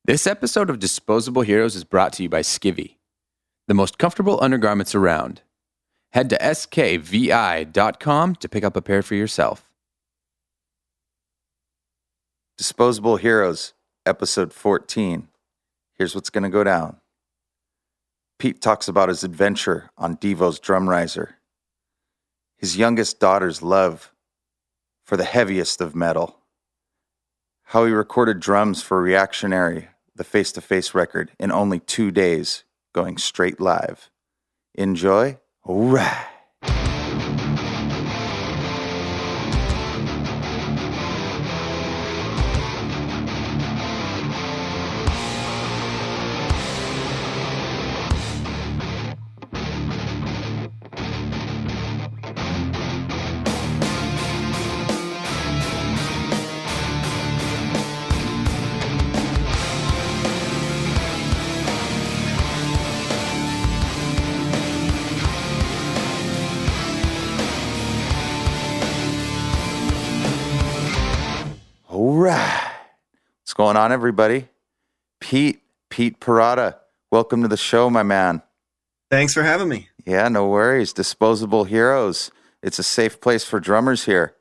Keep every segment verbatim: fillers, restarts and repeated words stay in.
This episode of Disposable Heroes is brought to you by Skivvy, the most comfortable undergarments around. Head to S K V I dot com to pick up a pair for yourself. Disposable Heroes, episode fourteen. Here's what's going to go down. Pete talks about his adventure on Devo's Drum Riser, his youngest daughter's love for the heaviest of metal, how he recorded drums for Reactionary, the face-to-face record, in only two days, going straight live. Enjoy. All right. All right. What's going on, everybody? Pete, Pete Parada, welcome to the show, my man. Thanks for having me. Yeah, no worries. Disposable Heroes. It's a safe place for drummers here.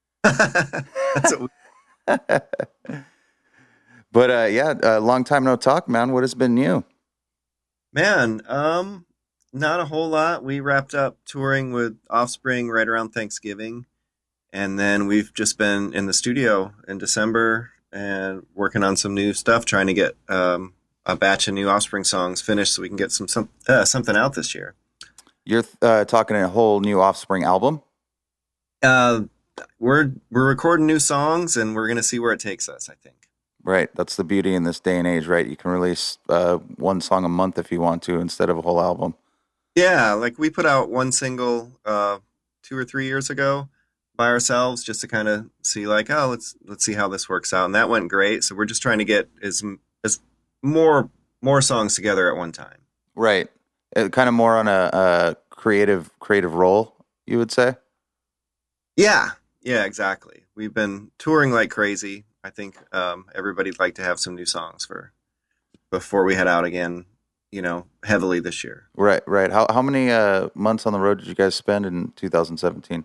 That's what we- But uh, yeah, a uh, long time no talk, man. What has been new? Man, um, not a whole lot. We wrapped up touring with Offspring right around Thanksgiving. And then we've just been in the studio in December and working on some new stuff, trying to get um, a batch of new Offspring songs finished so we can get some, some uh, something out this year. You're uh, talking a whole new Offspring album? Uh, we're we're recording new songs, and we're going to see where it takes us, I think. Right. That's the beauty in this day and age, right? You can release uh, one song a month if you want to instead of a whole album. Yeah, like we put out one single uh, two or three years ago by ourselves, just to kind of see, like, oh, let's let's see how this works out, and that went great. So we're just trying to get as as more more songs together at one time. Right. Uh, kind of more on a, a creative creative role, you would say. Yeah, yeah, exactly. We've been touring like crazy. I think um, everybody'd like to have some new songs for before we head out again, you know, heavily this year. Right, right. How how many uh, months on the road did you guys spend in two thousand seventeen?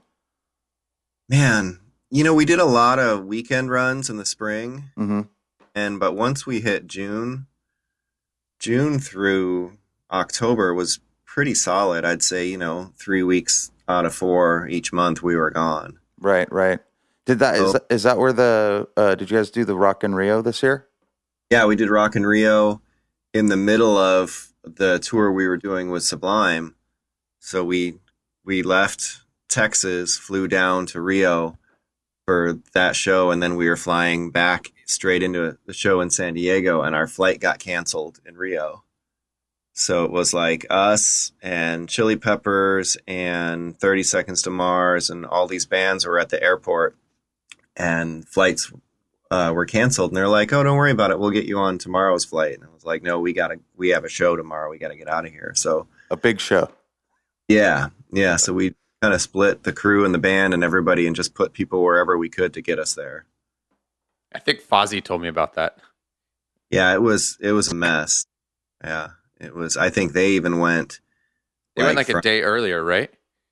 Man, you know, we did a lot of weekend runs in the spring, Mm-hmm. and but once we hit June, June through October was pretty solid. I'd say, you know, three weeks out of four each month we were gone. Right, right. Did that is So- that, is that where the uh, did you guys do the Rock in Rio this year? Yeah, we did Rock in Rio in the middle of the tour we were doing with Sublime. So we we left Texas, flew down to Rio for that show, and then we were flying back straight into the show in San Diego, and our flight got canceled in Rio. So it was like us and Chili Peppers and thirty Seconds to Mars and all these bands were at the airport, and flights uh, were canceled. And they're like, "Oh, don't worry about it. We'll get you on tomorrow's flight." And I was like, "No, we gotta. We have a show tomorrow. We gotta get out of here." So A big show. yeah, yeah. So we kind of split the crew and the band and everybody, and just put people wherever we could to get us there. I think Fozzy told me about that. Yeah, it was it was a mess. Yeah, it was. I think they even went. They went like from- a day earlier, right?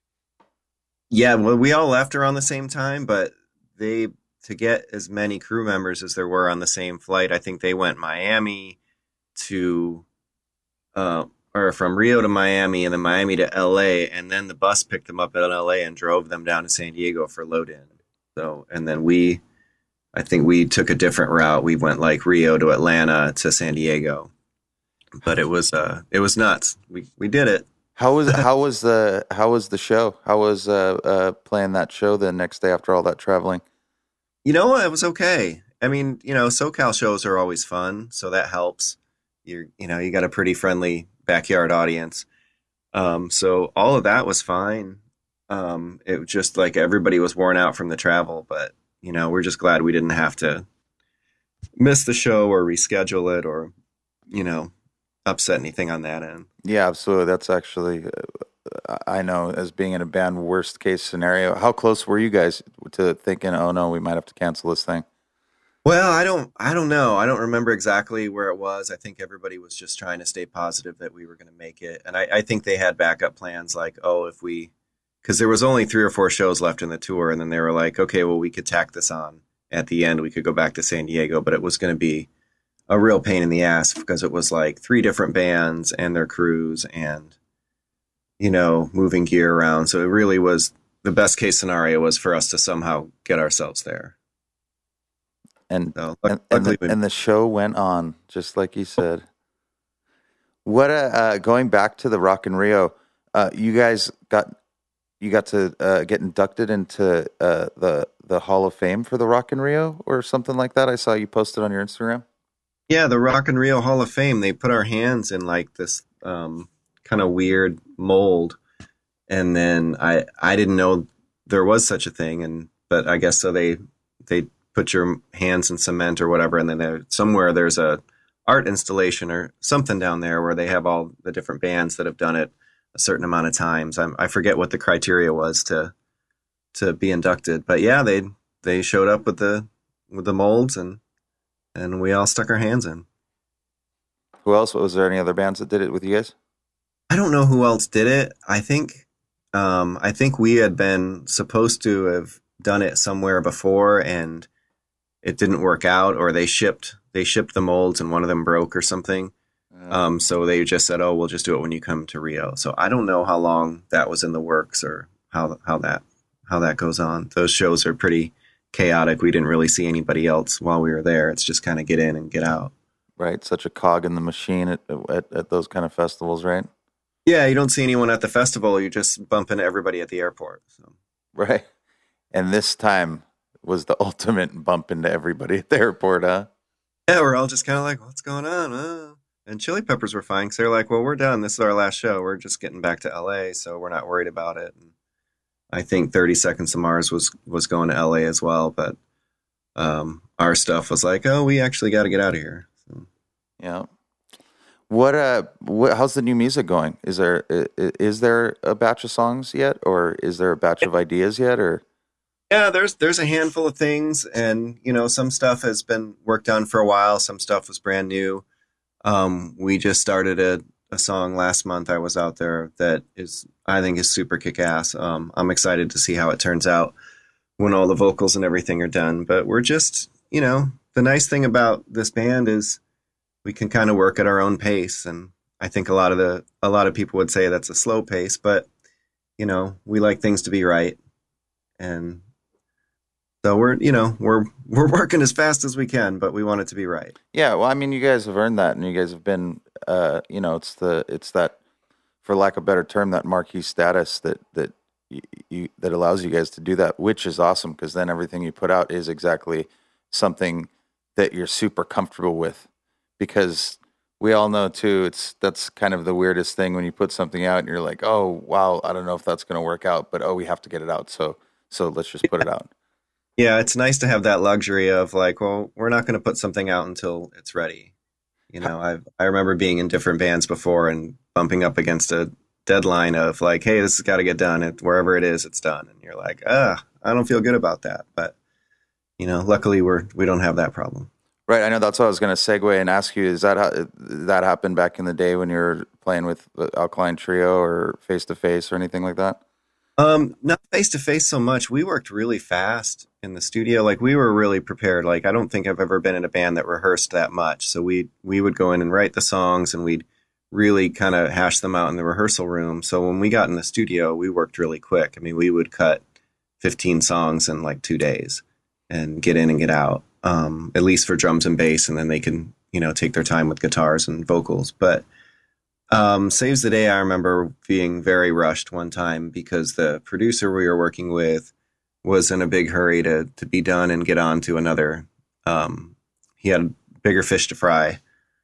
Yeah, well, we all left around the same time, but they, to get as many crew members as there were on the same flight, I think they went Miami to, uh, or from Rio to Miami, and then Miami to L A, and then the bus picked them up at L A and drove them down to San Diego for load in. So, and then we, I think we took a different route. We went like Rio to Atlanta to San Diego, but it was, uh, it was nuts. We we did it. How was how was the how was the show? How was uh, uh, playing that show the next day after all that traveling? You know, it was okay. I mean, you know, SoCal shows are always fun, so that helps. You're, you know, you got a pretty friendly backyard audience. Um, so all of that was fine. Um, it was just like everybody was worn out from the travel, but you know, we're just glad we didn't have to miss the show or reschedule it or, you know, upset anything on that end. Yeah, absolutely. That's actually, uh, I know, as being in a band, worst case scenario. How close were you guys to thinking, oh no, we might have to cancel this thing? Well, I don't I don't know. I don't remember exactly where it was. I think everybody was just trying to stay positive that we were going to make it. And I, I think they had backup plans like, oh, if we, because there was only three or four shows left in the tour, and then they were like, okay, well, we could tack this on at the end. We could go back to San Diego, but it was going to be a real pain in the ass because it was like three different bands and their crews and, you know, moving gear around. So it really was the best case scenario was for us to somehow get ourselves there. And So and, and, luckily, the, we, and the show went on just like you said. What uh, uh going back to the Rock in Rio, uh, you guys got you got to uh, get inducted into uh, the the Hall of Fame for the Rock in Rio or something like that. I saw you posted on your Instagram. yeah, the Rock and Rio Hall of Fame, they put our hands in like this um, kind of weird mold. And then I I didn't know there was such a thing. And but I guess so they they put your hands in cement or whatever. And then there, somewhere there's a art installation or something down there where they have all the different bands that have done it a certain amount of times. I'm, I forget what the criteria was to to be inducted. But yeah, they they showed up with the with the molds and and we all stuck our hands in. Who else? Was there any other bands that did it with you guys? I don't know who else did it. I think um, I think we had been supposed to have done it somewhere before, and it didn't work out, or they shipped they shipped the molds and one of them broke or something. Uh, Um, so they just said, "Oh, we'll just do it when you come to Rio." So I don't know how long that was in the works or how how that how that goes on. Those shows are pretty chaotic. We didn't really see anybody else while we were there. It's just kind of get in and get out. right, such a cog in the machine at, at at those kind of festivals, right? Yeah, you don't see anyone at the festival. You just bump into everybody at the airport. So. Right. And this time was the ultimate bump into everybody at the airport, huh? Yeah, we're all just kind of like, what's going on? Uh? And Chili Peppers were fine because they're like, well, we're done. This is our last show. We're just getting back to L A, so we're not worried about it. And I think thirty Seconds to Mars was was going to L A as well, but um, our stuff was like, oh, we actually got to get out of here. So. Yeah. What uh what, how's the new music going? Is there i- i- is there a batch of songs yet, or is there a batch of ideas yet, or Yeah, there's there's a handful of things, and you know, some stuff has been worked on for a while. Some stuff was brand new. Um, we just started a, a song last month. I was out there that is, I think, is super kick ass. Um, I'm excited to see how it turns out when all the vocals and everything are done. But we're just, you know, the nice thing about this band is we can kind of work at our own pace. And I think a lot of the, a lot of people would say that's a slow pace, but you know, we like things to be right. And so we're, you know, we're, we're working as fast as we can, but we want it to be right. yeah, well, I mean, you guys have earned that, and you guys have been, uh, you know, it's the it's that, for lack of a better term, that marquee status that that you, you that allows you guys to do that, which is awesome because then everything you put out is exactly something that you're super comfortable with. Because we all know too, it's that's kind of the weirdest thing when you put something out and you're like, oh wow, I don't know if that's going to work out, but oh, we have to get it out, so so let's just put it out. Yeah, it's nice to have that luxury of like, well, we're not going to put something out until it's ready. You know, I I remember being in different bands before and bumping up against a deadline of like, hey, this has got to get done. It, wherever it is, it's done. And you're like, ah, I don't feel good about that. But you know, luckily we're we don't have that problem. Right, I know that's what I was going to segue and ask you. Is that how that happened back in the day when you were playing with the Alkaline Trio or Face to Face or anything like that? Um, not face to face so much. We worked really fast in the studio. Like we were really prepared. Like I don't think I've ever been in a band that rehearsed that much. So we we would go in and write the songs and we'd really kind of hash them out in the rehearsal room. So when we got in the studio, we worked really quick. I mean, we would cut fifteen songs in like two days and get in and get out. Um, at least for drums and bass, and then they can, you know, take their time with guitars and vocals. But um, Saves the Day, I remember being very rushed one time because the producer we were working with was in a big hurry to to be done and get on to another. Um, he had bigger fish to fry,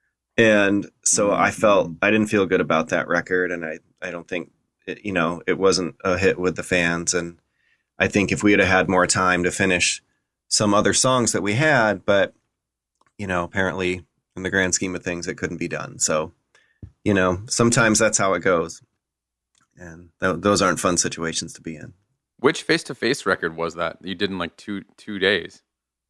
and so I felt I didn't feel good about that record, and I I don't think it, you know, it wasn't a hit with the fans, and I think if we had had more time to finish some other songs that we had, but you know, apparently in the grand scheme of things, it couldn't be done. So, you know, sometimes that's how it goes. And th- those aren't fun situations to be in. Which face to face record was that you did in like two two days?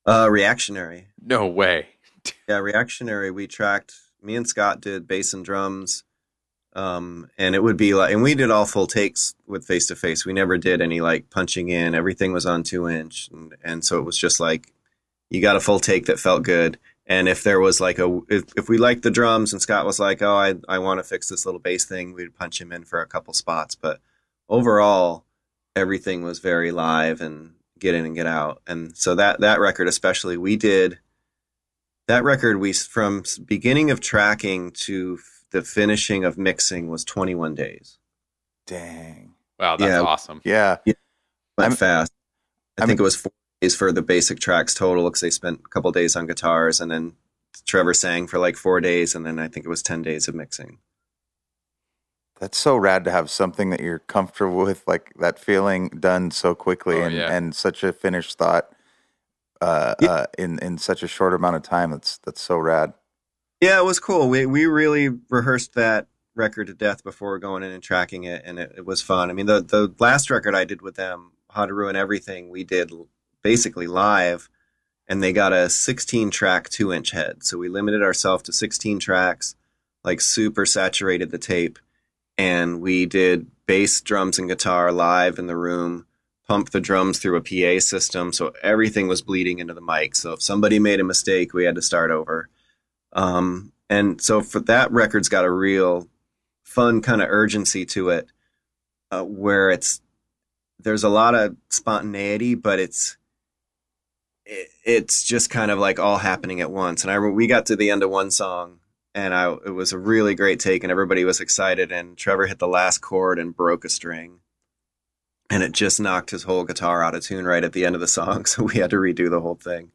Uh, Reactionary. No way. Yeah, Reactionary. We tracked. Me and Scott did bass and drums, um, and it would be like, and we did all full takes with Face to Face. We never did any like punching in. Everything was on two inch, and, and so it was just like you got a full take that felt good. And if there was like a, if, if we liked the drums and Scott was like, oh, I, I want to fix this little bass thing, we'd punch him in for a couple spots. But overall, everything was very live and get in and get out. And so that, that record, especially, we did that record, we, from beginning of tracking to the finishing of mixing was twenty-one days. Dang. Wow, that's Yeah. awesome. Yeah. Went I'm- fast. I I'm- think it was four days for the basic tracks total because they spent a couple days on guitars, and then Trevor sang for like four days, and then I think it was ten days of mixing. That's so rad to have something that you're comfortable with, like that feeling done so quickly Oh, and, yeah. and such a finished thought uh, Yeah. uh, in, in such a short amount of time. That's that's so rad. Yeah, it was cool. We we really rehearsed that record to death before going in and tracking it, and it, it was fun. I mean, the the last record I did with them, How to Ruin Everything, we did basically live, and they got a sixteen track two inch head. So we limited ourselves to sixteen tracks, like super saturated the tape, and we did bass, drums, and guitar live in the room, pumped the drums through a P A system, so everything was bleeding into the mic. So if somebody made a mistake, we had to start over. Um, and so for that record's got a real fun kind of urgency to it, uh, where it's, there's a lot of spontaneity, but it's, it, it's just kind of like all happening at once. And I, we got to the end of one song and I, it was a really great take and everybody was excited, and Trevor hit the last chord and broke a string, and it just knocked his whole guitar out of tune right at the end of the song. So we had to redo the whole thing.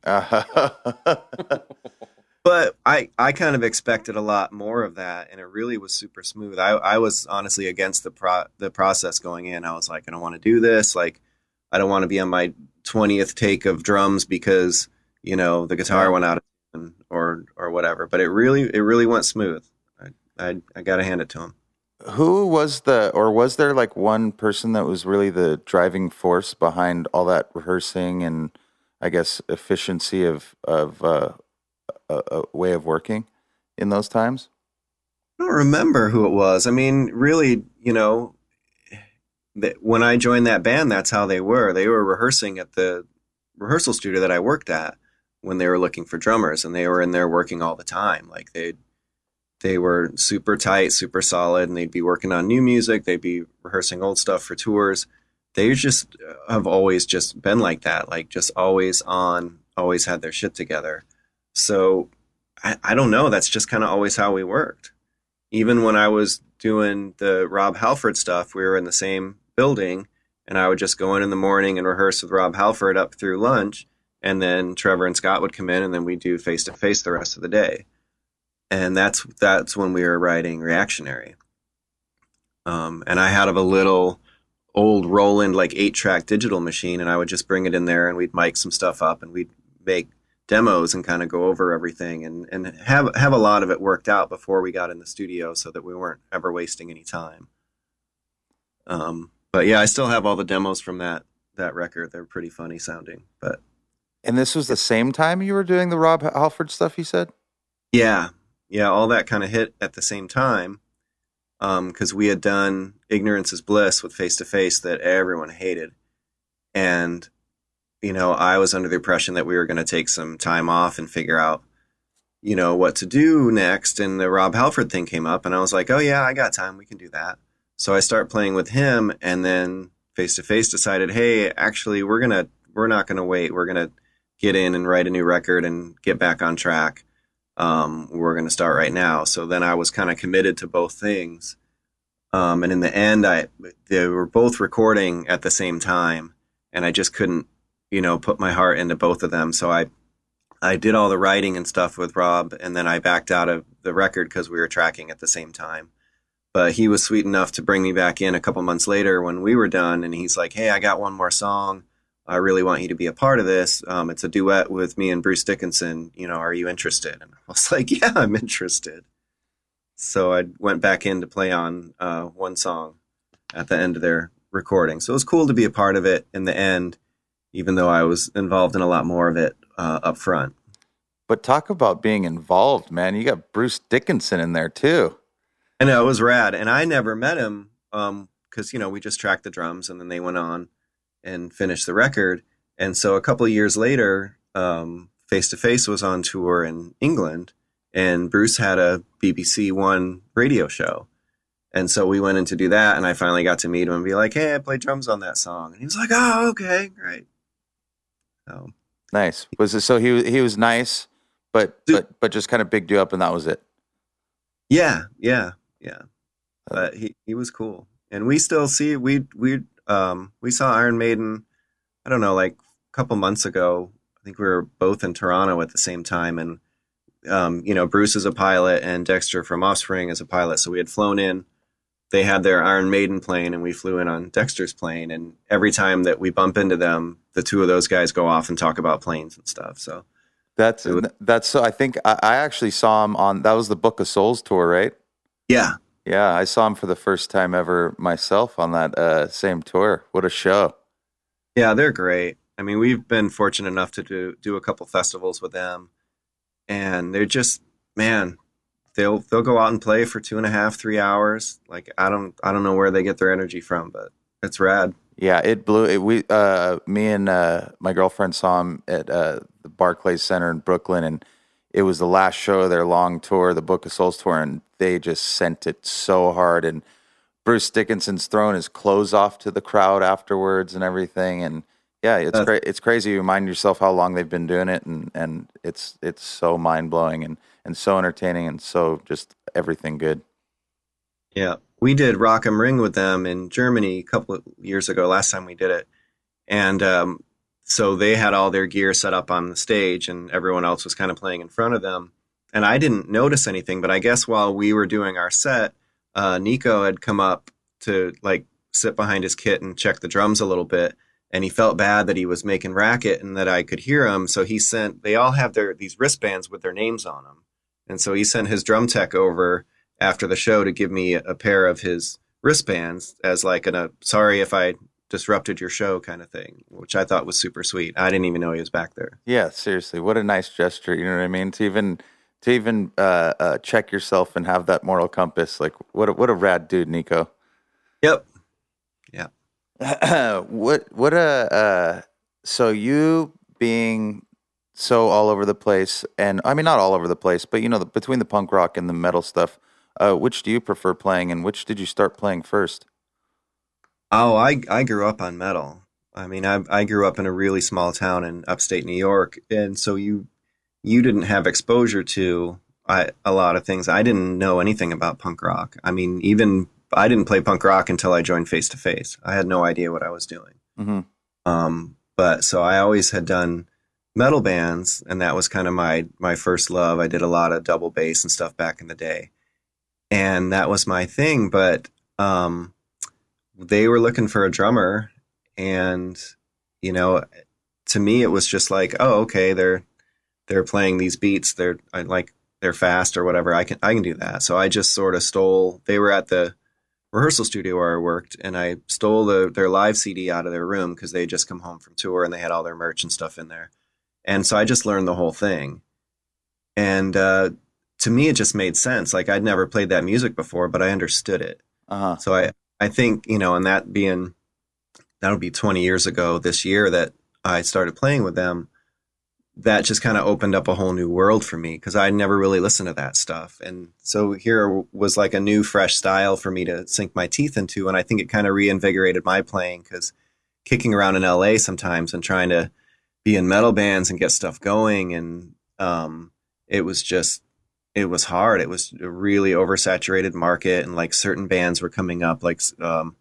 But I, I kind of expected a lot more of that, and it really was super smooth. I, I was honestly against the pro, the process going in. I was like, I don't want to do this. Like, I don't want to be on my twentieth take of drums because, you know, the guitar went out of tune or or whatever. But it really it really went smooth. I I, I got to hand it to him. Who was the, or was there like one person that was really the driving force behind all that rehearsing and I guess efficiency of of uh, a, a way of working in those times? I don't remember who it was. I mean, really, you know, th- when I joined that band, that's how they were. They were rehearsing at the rehearsal studio that I worked at when they were looking for drummers, and they were in there working all the time. Like they they were super tight, super solid, and they'd be working on new music. They'd be rehearsing old stuff for tours. They just have always just been like that, like just always on, always had their shit together. So I, I don't know. That's just kind of always how we worked. Even when I was doing the Rob Halford stuff, we were in the same building, and I would just go in in the morning and rehearse with Rob Halford up through lunch. And then Trevor and Scott would come in, and then we'd do face to face the rest of the day. And that's, that's when we were writing Reactionary. Um, and I had a little old Roland, like eight track digital machine, and I would just bring it in there and we'd mic some stuff up and we'd make demos and kind of go over everything and, and have have a lot of it worked out before we got in the studio so that we weren't ever wasting any time. Um, but yeah, I still have all the demos from that that record. They're pretty funny sounding. But And this was the same time you were doing the Rob Halford stuff, you said? yeah, yeah, all that kind of hit at the same time because um, we had done Ignorance is Bliss with Face to Face that everyone hated. And you know, I was under the impression that we were going to take some time off and figure out, you know, what to do next. And the Rob Halford thing came up, and I was like, oh yeah, I got time. We can do that. So I start playing with him, and then Face to Face decided, hey, actually, we're going to, we're not going to wait. We're going to get in and write a new record and get back on track. Um, we're going to start right now. So then I was kind of committed to both things. Um, and in the end, I, they were both recording at the same time, and I just couldn't, you know, put my heart into both of them. So I, I did all the writing and stuff with Rob, and then I backed out of the record because we were tracking at the same time. But he was sweet enough to bring me back in a couple months later when we were done, and he's like, hey, I got one more song. I really want you to be a part of this. Um, it's a duet with me and Bruce Dickinson. You know, are you interested? And I was like, yeah, I'm interested. So I went back in to play on uh, one song at the end of their recording. So it was cool to be a part of it in the end, even though I was involved in a lot more of it uh, up front. But talk about being involved, man. You got Bruce Dickinson in there too. I know, it was rad. And I never met him um, because, you know, we just tracked the drums and then they went on and finished the record. And so a couple of years later, um, Face to Face was on tour in England, and Bruce had a B B C One radio show. And so we went in to do that, and I finally got to meet him and be like, hey, I played drums on that song. And he was like, oh, okay, great. So nice. Was it so he he was nice, but but but just kind of bigged you up and that was it? Yeah, yeah, yeah. But he, he was cool. And we still see, we we um we saw Iron Maiden, I don't know, like a couple months ago. I think we were both in Toronto at the same time, and um, you know, Bruce is a pilot and Dexter from Offspring is a pilot. So we had flown in. They had their Iron Maiden plane, and we flew in on Dexter's plane. And every time that we bump into them, the two of those guys go off and talk about planes and stuff. So that's was, that's. So I think I, I actually saw him on. That was the Book of Souls tour, right? Yeah, yeah. I saw him for the first time ever myself on that uh, same tour. What a show! Yeah, they're great. I mean, we've been fortunate enough to do do a couple festivals with them, and they're just, man, they'll they'll go out and play for two and a half, three hours. Like I don't I don't know where they get their energy from, but it's rad. Yeah, it blew. It, we uh, me and uh, my girlfriend saw him at uh, the Barclays Center in Brooklyn, and it was the last show of their long tour, the Book of Souls tour, and they just sent it so hard. And Bruce Dickinson's throwing his clothes off to the crowd afterwards and everything, and yeah, it's Uh, great. It's crazy. You remind yourself how long they've been doing it, and, and it's it's so mind blowing and, and so entertaining and so just everything good. Yeah, we did Rock am Ring with them in Germany a couple of years ago. Last time we did it, and um, so they had all their gear set up on the stage, and everyone else was kind of playing in front of them. And I didn't notice anything, but I guess while we were doing our set, uh, Nico had come up to like sit behind his kit and check the drums a little bit. And he felt bad that he was making racket and that I could hear him. So he sent, they all have their these wristbands with their names on them. And so he sent his drum tech over after the show to give me a, a pair of his wristbands as like an, a sorry if I disrupted your show kind of thing, which I thought was super sweet. I didn't even know he was back there. Yeah, seriously, what a nice gesture. You know what I mean? To even to even uh, uh, check yourself and have that moral compass. Like what a, what a rad dude, Nico. Yep. Yeah. what what a uh, so you being so all over the place, and I mean not all over the place, but you know the, between the punk rock and the metal stuff, uh, which do you prefer playing, and which did you start playing first? Oh, I I grew up on metal. I mean, I I grew up in a really small town in upstate New York, and so you you didn't have exposure to I, a lot of things. I didn't know anything about punk rock. I mean, even I didn't play punk rock until I joined Face to Face. I had no idea what I was doing. Mm-hmm. Um, but so I always had done metal bands, and that was kind of my my first love. I did a lot of double bass and stuff back in the day, and that was my thing. But um, they were looking for a drummer, and you know, to me it was just like, oh, okay, they're they're playing these beats. They're I like they're fast or whatever. I can I can do that. So I just sort of stole. They were at the rehearsal studio where I worked, and I stole the, their live C D out of their room because they had just come home from tour and they had all their merch and stuff in there. And so I just learned the whole thing. And uh, to me, it just made sense. Like I'd never played that music before, but I understood it. Uh-huh. So I, I think, you know, and that being, that'll be twenty years ago this year that I started playing with them, that just kind of opened up a whole new world for me because I never really listened to that stuff. And so here was like a new, fresh style for me to sink my teeth into. And I think it kind of reinvigorated my playing because kicking around in L A sometimes and trying to be in metal bands and get stuff going. And um, it was just, it was hard. It was a really oversaturated market, and like certain bands were coming up. Like um,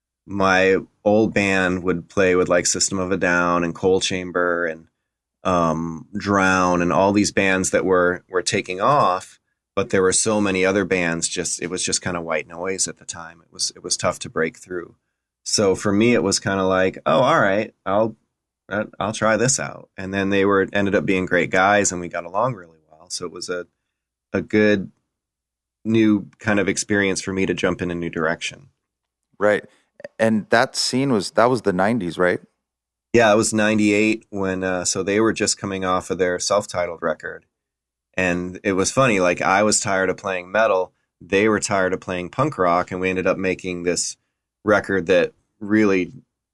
my old band would play with like System of a Down and Coal Chamber and um, Drown and all these bands that were, were taking off, but there were so many other bands. Just, it was just kind of white noise at the time. It was, it was tough to break through. So for me, it was kind of like, oh, all right, I'll, I'll try this out. And then they were, ended up being great guys and we got along really well. So it was a, a good new kind of experience for me to jump in a new direction. Right. And that scene was, that was the nineties, right? Yeah, it was ninety-eight when, uh, so they were just coming off of their self-titled record. And it was funny, like I was tired of playing metal, they were tired of playing punk rock, and we ended up making this record that really,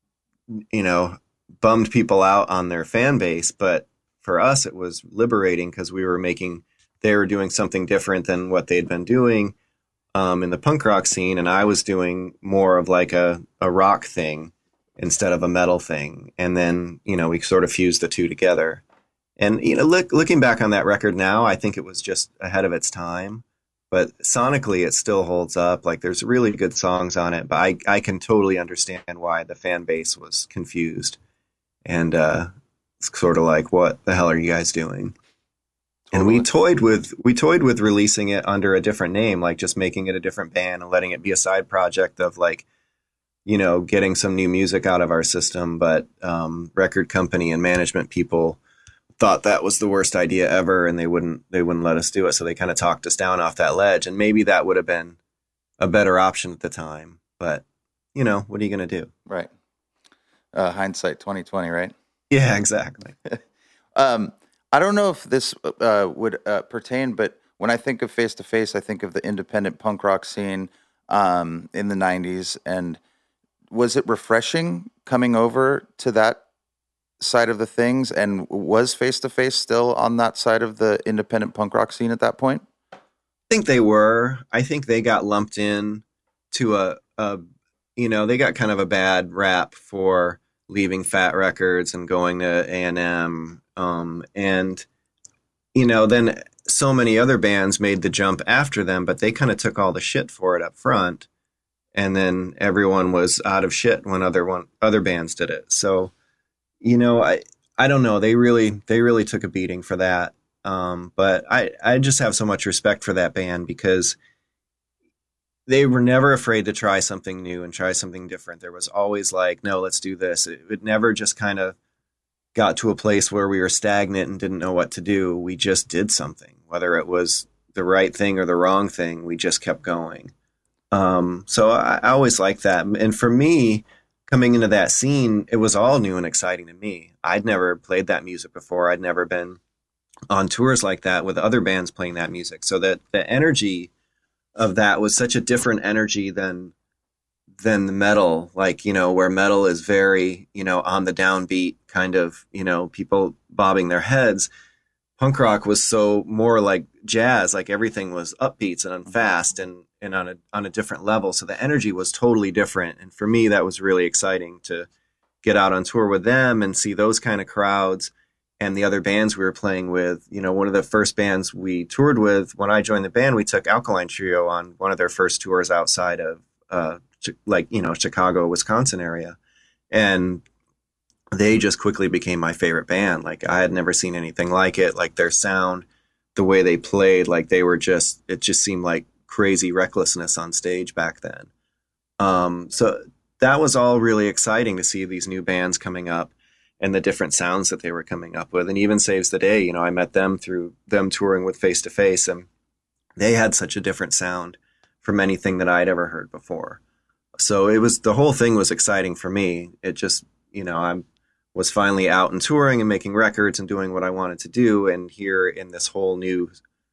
you know, bummed people out on their fan base. But for us, it was liberating because we were making, they were doing something different than what they'd been doing um, in the punk rock scene. And I was doing more of like a, a rock thing instead of a metal thing. And then, you know, we sort of fused the two together. And, you know, look, looking back on that record now, I think it was just ahead of its time. But sonically, it still holds up. Like, there's really good songs on it. But I, I can totally understand why the fan base was confused. And uh, it's sort of like, what the hell are you guys doing? And we toyed with we toyed with releasing it under a different name, like just making it a different band and letting it be a side project of like, you know, getting some new music out of our system. But um, record company and management people thought that was the worst idea ever, and they wouldn't they wouldn't let us do it. So they kind of talked us down off that ledge, and maybe that would have been a better option at the time. But you know, what are you going to do? Right. Uh, hindsight twenty twenty, right? Yeah, exactly. um, I don't know if this uh, would uh, pertain, but when I think of Face to Face, I think of the independent punk rock scene um, in the nineties. And was it refreshing coming over to that side of the things? And was Face to Face still on that side of the independent punk rock scene at that point? I think they were. I think they got lumped in to a, a you know, they got kind of a bad rap for leaving Fat Records and going to A and M. Um, and, you know, then so many other bands made the jump after them, but they kind of took all the shit for it up front. And then everyone was out of shit when other one other bands did it. So, you know, I I don't know. They really they really took a beating for that. Um, but I I just have so much respect for that band because they were never afraid to try something new and try something different. There was always like, no, let's do this. It, it never just kind of got to a place where we were stagnant and didn't know what to do. We just did something, whether it was the right thing or the wrong thing. We just kept going. Um, so I, I always liked that. And for me, coming into that scene, it was all new and exciting to me. I'd never played that music before. I'd never been on tours like that with other bands playing that music. So that the energy of that was such a different energy than than the metal, like, you know, where metal is very, you know, on the downbeat kind of, you know, people bobbing their heads. Punk rock was so more like jazz, like everything was upbeats and fast and, and on a, on a different level. So the energy was totally different. And for me, that was really exciting to get out on tour with them and see those kind of crowds and the other bands we were playing with. You know, one of the first bands we toured with, when I joined the band, we took Alkaline Trio on one of their first tours outside of, uh, like, you know, Chicago, Wisconsin area. And they just quickly became my favorite band. Like, I had never seen anything like it. Like, their sound, the way they played, like they were just, it just seemed like crazy recklessness on stage back then. Um, so that was all really exciting to see these new bands coming up and the different sounds that they were coming up with. And even Saves the Day, you know, I met them through them touring with Face to Face, and they had such a different sound from anything that I'd ever heard before. So it was, the whole thing was exciting for me. It just, you know, I was finally out and touring and making records and doing what I wanted to do. And here in this whole new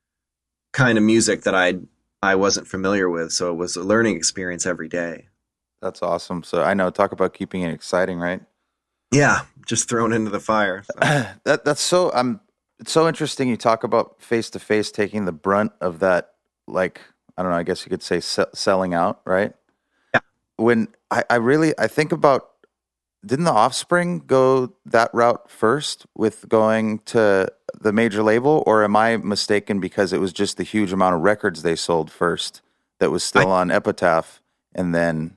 kind of music that I I wasn't familiar with. So it was a learning experience every day. That's awesome. So I know, talk about keeping it exciting, right? Yeah, just thrown into the fire. So. that that's so um it's so interesting. You talk about Face to Face taking the brunt of that, like, I don't know, I guess you could say se- selling out, right? Yeah. When I, I really I think about, didn't the Offspring go that route first with going to the major label, or am I mistaken because it was just the huge amount of records they sold first that was still I, on Epitaph, and then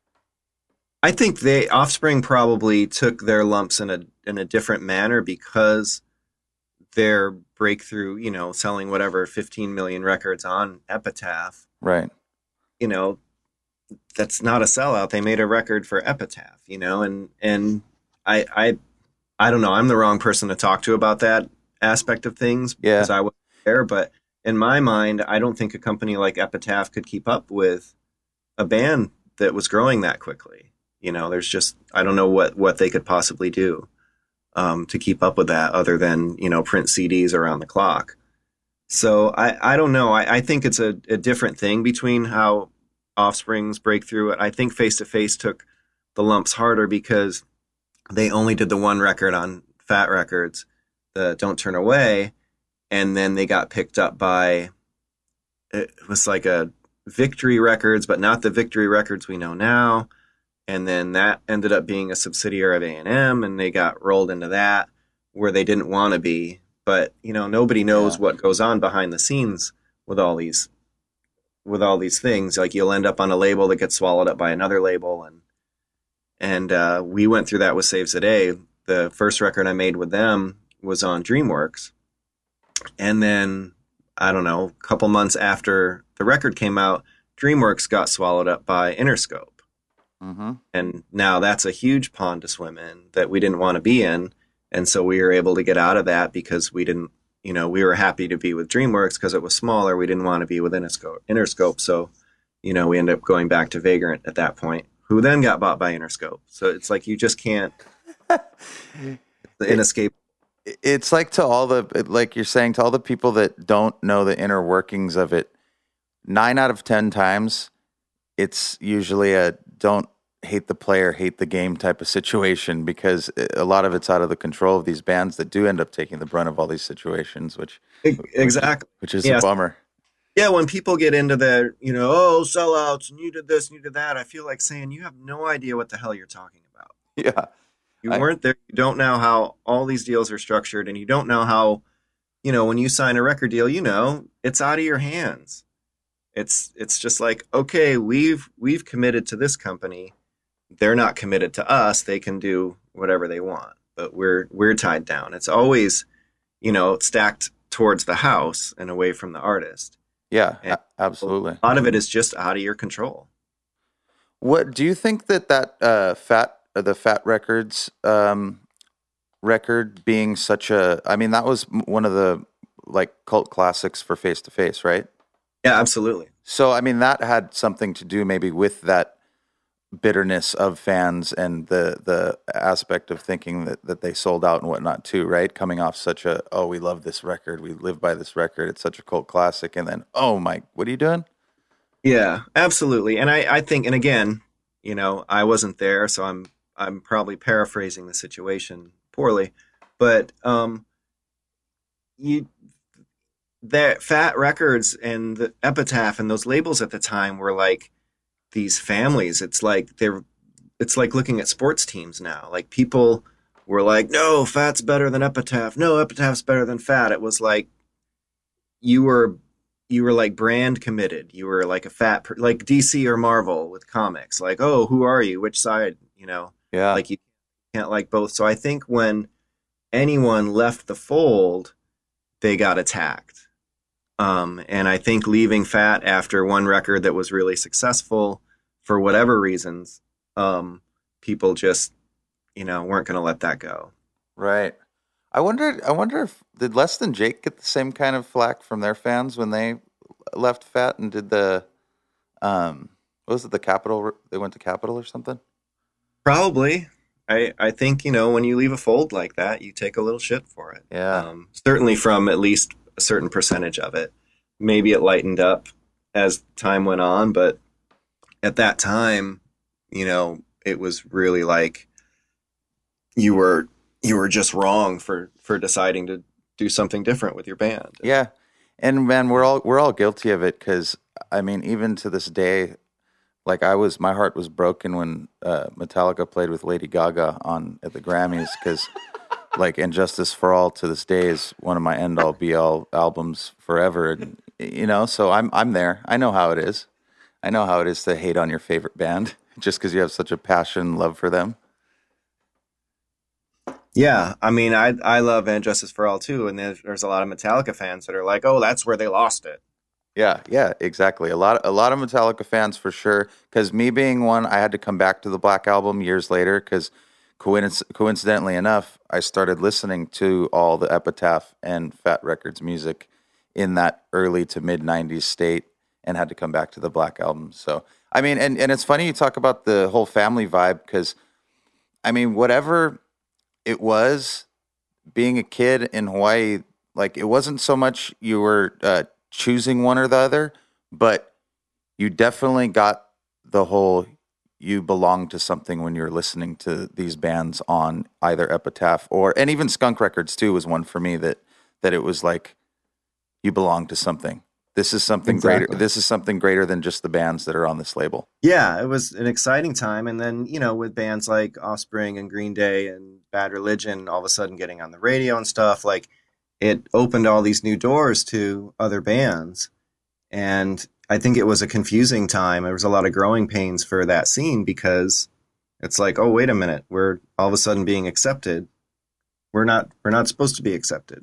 I think they Offspring probably took their lumps in a in a different manner because their breakthrough, you know, selling whatever fifteen million records on Epitaph. Right. You know, that's not a sellout. They made a record for Epitaph, you know, and and I I I don't know. I'm the wrong person to talk to about that aspect of things yeah. because I wasn't there. But in my mind, I don't think a company like Epitaph could keep up with a band that was growing that quickly. You know, there's just, I don't know what, what they could possibly do um, to keep up with that other than, you know, print C Ds around the clock. So I, I don't know. I, I think it's a, a different thing between how Offspring's breakthrough. I think Face to Face took the lumps harder because they only did the one record on Fat Records, the Don't Turn Away, and then they got picked up by, it was like a Victory Records, but not the Victory Records we know now. And then that ended up being a subsidiary of A and M, and they got rolled into that where they didn't want to be. But, you know, nobody knows Yeah. what goes on behind the scenes with all these with all these things. Like you'll end up on a label that gets swallowed up by another label, and and uh, we went through that with Saves the Day. The first record I made with them was on DreamWorks, and then I don't know, a couple months after the record came out, DreamWorks got swallowed up by Interscope. Mm-hmm. And now that's a huge pond to swim in that we didn't want to be in. And so we were able to get out of that because we didn't, you know, we were happy to be with DreamWorks because it was smaller. We didn't want to be with Interscope. Interscope. So, you know, we ended up going back to Vagrant at that point, who then got bought by Interscope. So it's like you just can't, the inescape. It's like to all the, like you're saying, to all the people that don't know the inner workings of it, nine out of ten times, it's usually a don't hate the player, hate the game type of situation, because a lot of it's out of the control of these bands that do end up taking the brunt of all these situations, which Exactly. which is Yeah. a bummer. Yeah, when people get into their, you know, oh, sellouts, and you did this and you did that, I feel like saying you have no idea what the hell you're talking about. Yeah. You I- weren't there. You don't know how all these deals are structured, and you don't know how, you know, when you sign a record deal, you know, it's out of your hands. It's it's just like, okay, we've we've committed to this company. They're not committed to us. They can do whatever they want, but we're we're tied down. It's always, you know, stacked towards the house and away from the artist. Yeah, And a- absolutely. A lot of it is just out of your control. What do you think that that uh, fat uh, the Fat Records um, record being such a? I mean, that was m- one of the like cult classics for Face to Face, right? Yeah, absolutely. So, I mean, that had something to do maybe with that bitterness of fans and the the aspect of thinking that, that they sold out and whatnot too, right? Coming off such a, oh, we love this record, we live by this record, it's such a cult classic, and then, oh my, what are you doing? Yeah, absolutely. And I, I think, and again, you know, I wasn't there, so I'm I'm probably paraphrasing the situation poorly, but um, you that Fat Records and the Epitaph and those labels at the time were like these families. It's like they're it's like looking at sports teams now. Like people were like, no, Fat's better than Epitaph. No, Epitaph's better than Fat. It was like you were you were like brand committed. You were like a Fat per- like D C or Marvel with comics. Like, oh, who are you? Which side? You know, Yeah, like you can't like both. So I think when anyone left the fold, they got attacked. Um, and I think leaving Fat after one record that was really successful for whatever reasons, um, people just, you know, weren't going to let that go. right. I wonder. I wonder if did Less Than Jake get the same kind of flack from their fans when they left Fat and did the, um, what was it, the Capitol? They went to Capitol or something. Probably. I, I think, you know, when you leave a fold like that, you take a little shit for it. Yeah. Um, certainly from at least a certain percentage of it. Maybe it lightened up as time went on, but at that time, you know, it was really like you were you were just wrong for for deciding to do something different with your band. Yeah, and man, we're all we're all guilty of it because I mean, even to this day, like I was, my heart was broken when uh, Metallica played with Lady Gaga on at the Grammys because, like, "Injustice for All" to this day is one of my end all be all albums forever, and you know, so I'm I'm there. I know how it is. I know how it is to hate on your favorite band just because you have such a passion, love for them. Yeah, I mean, I I love And Justice for All too, and there's, there's a lot of Metallica fans that are like, oh, that's where they lost it. Yeah, yeah, exactly. A lot, a lot of Metallica fans for sure. Because me being one, I had to come back to the Black Album years later. Because coinc- coincidentally enough, I started listening to all the Epitaph and Fat Records music in that early to mid nineties state, and had to come back to the Black Album. So, I mean, and, and it's funny you talk about the whole family vibe because, I mean, whatever it was, being a kid in Hawaii, like it wasn't so much you were uh, choosing one or the other, but you definitely got the whole you belong to something when you're listening to these bands on either Epitaph or, and even Skunk Records too was one for me that, that it was like, you belong to something. This is something Exactly. greater. This is something greater than just the bands that are on this label. Yeah, it was an exciting time. And then, you know, with bands like Offspring and Green Day and Bad Religion, all of a sudden getting on the radio and stuff, like it opened all these new doors to other bands. And I think it was a confusing time. There was a lot of growing pains for that scene because it's like, oh, wait a minute, we're all of a sudden being accepted. We're not, we're not supposed to be accepted.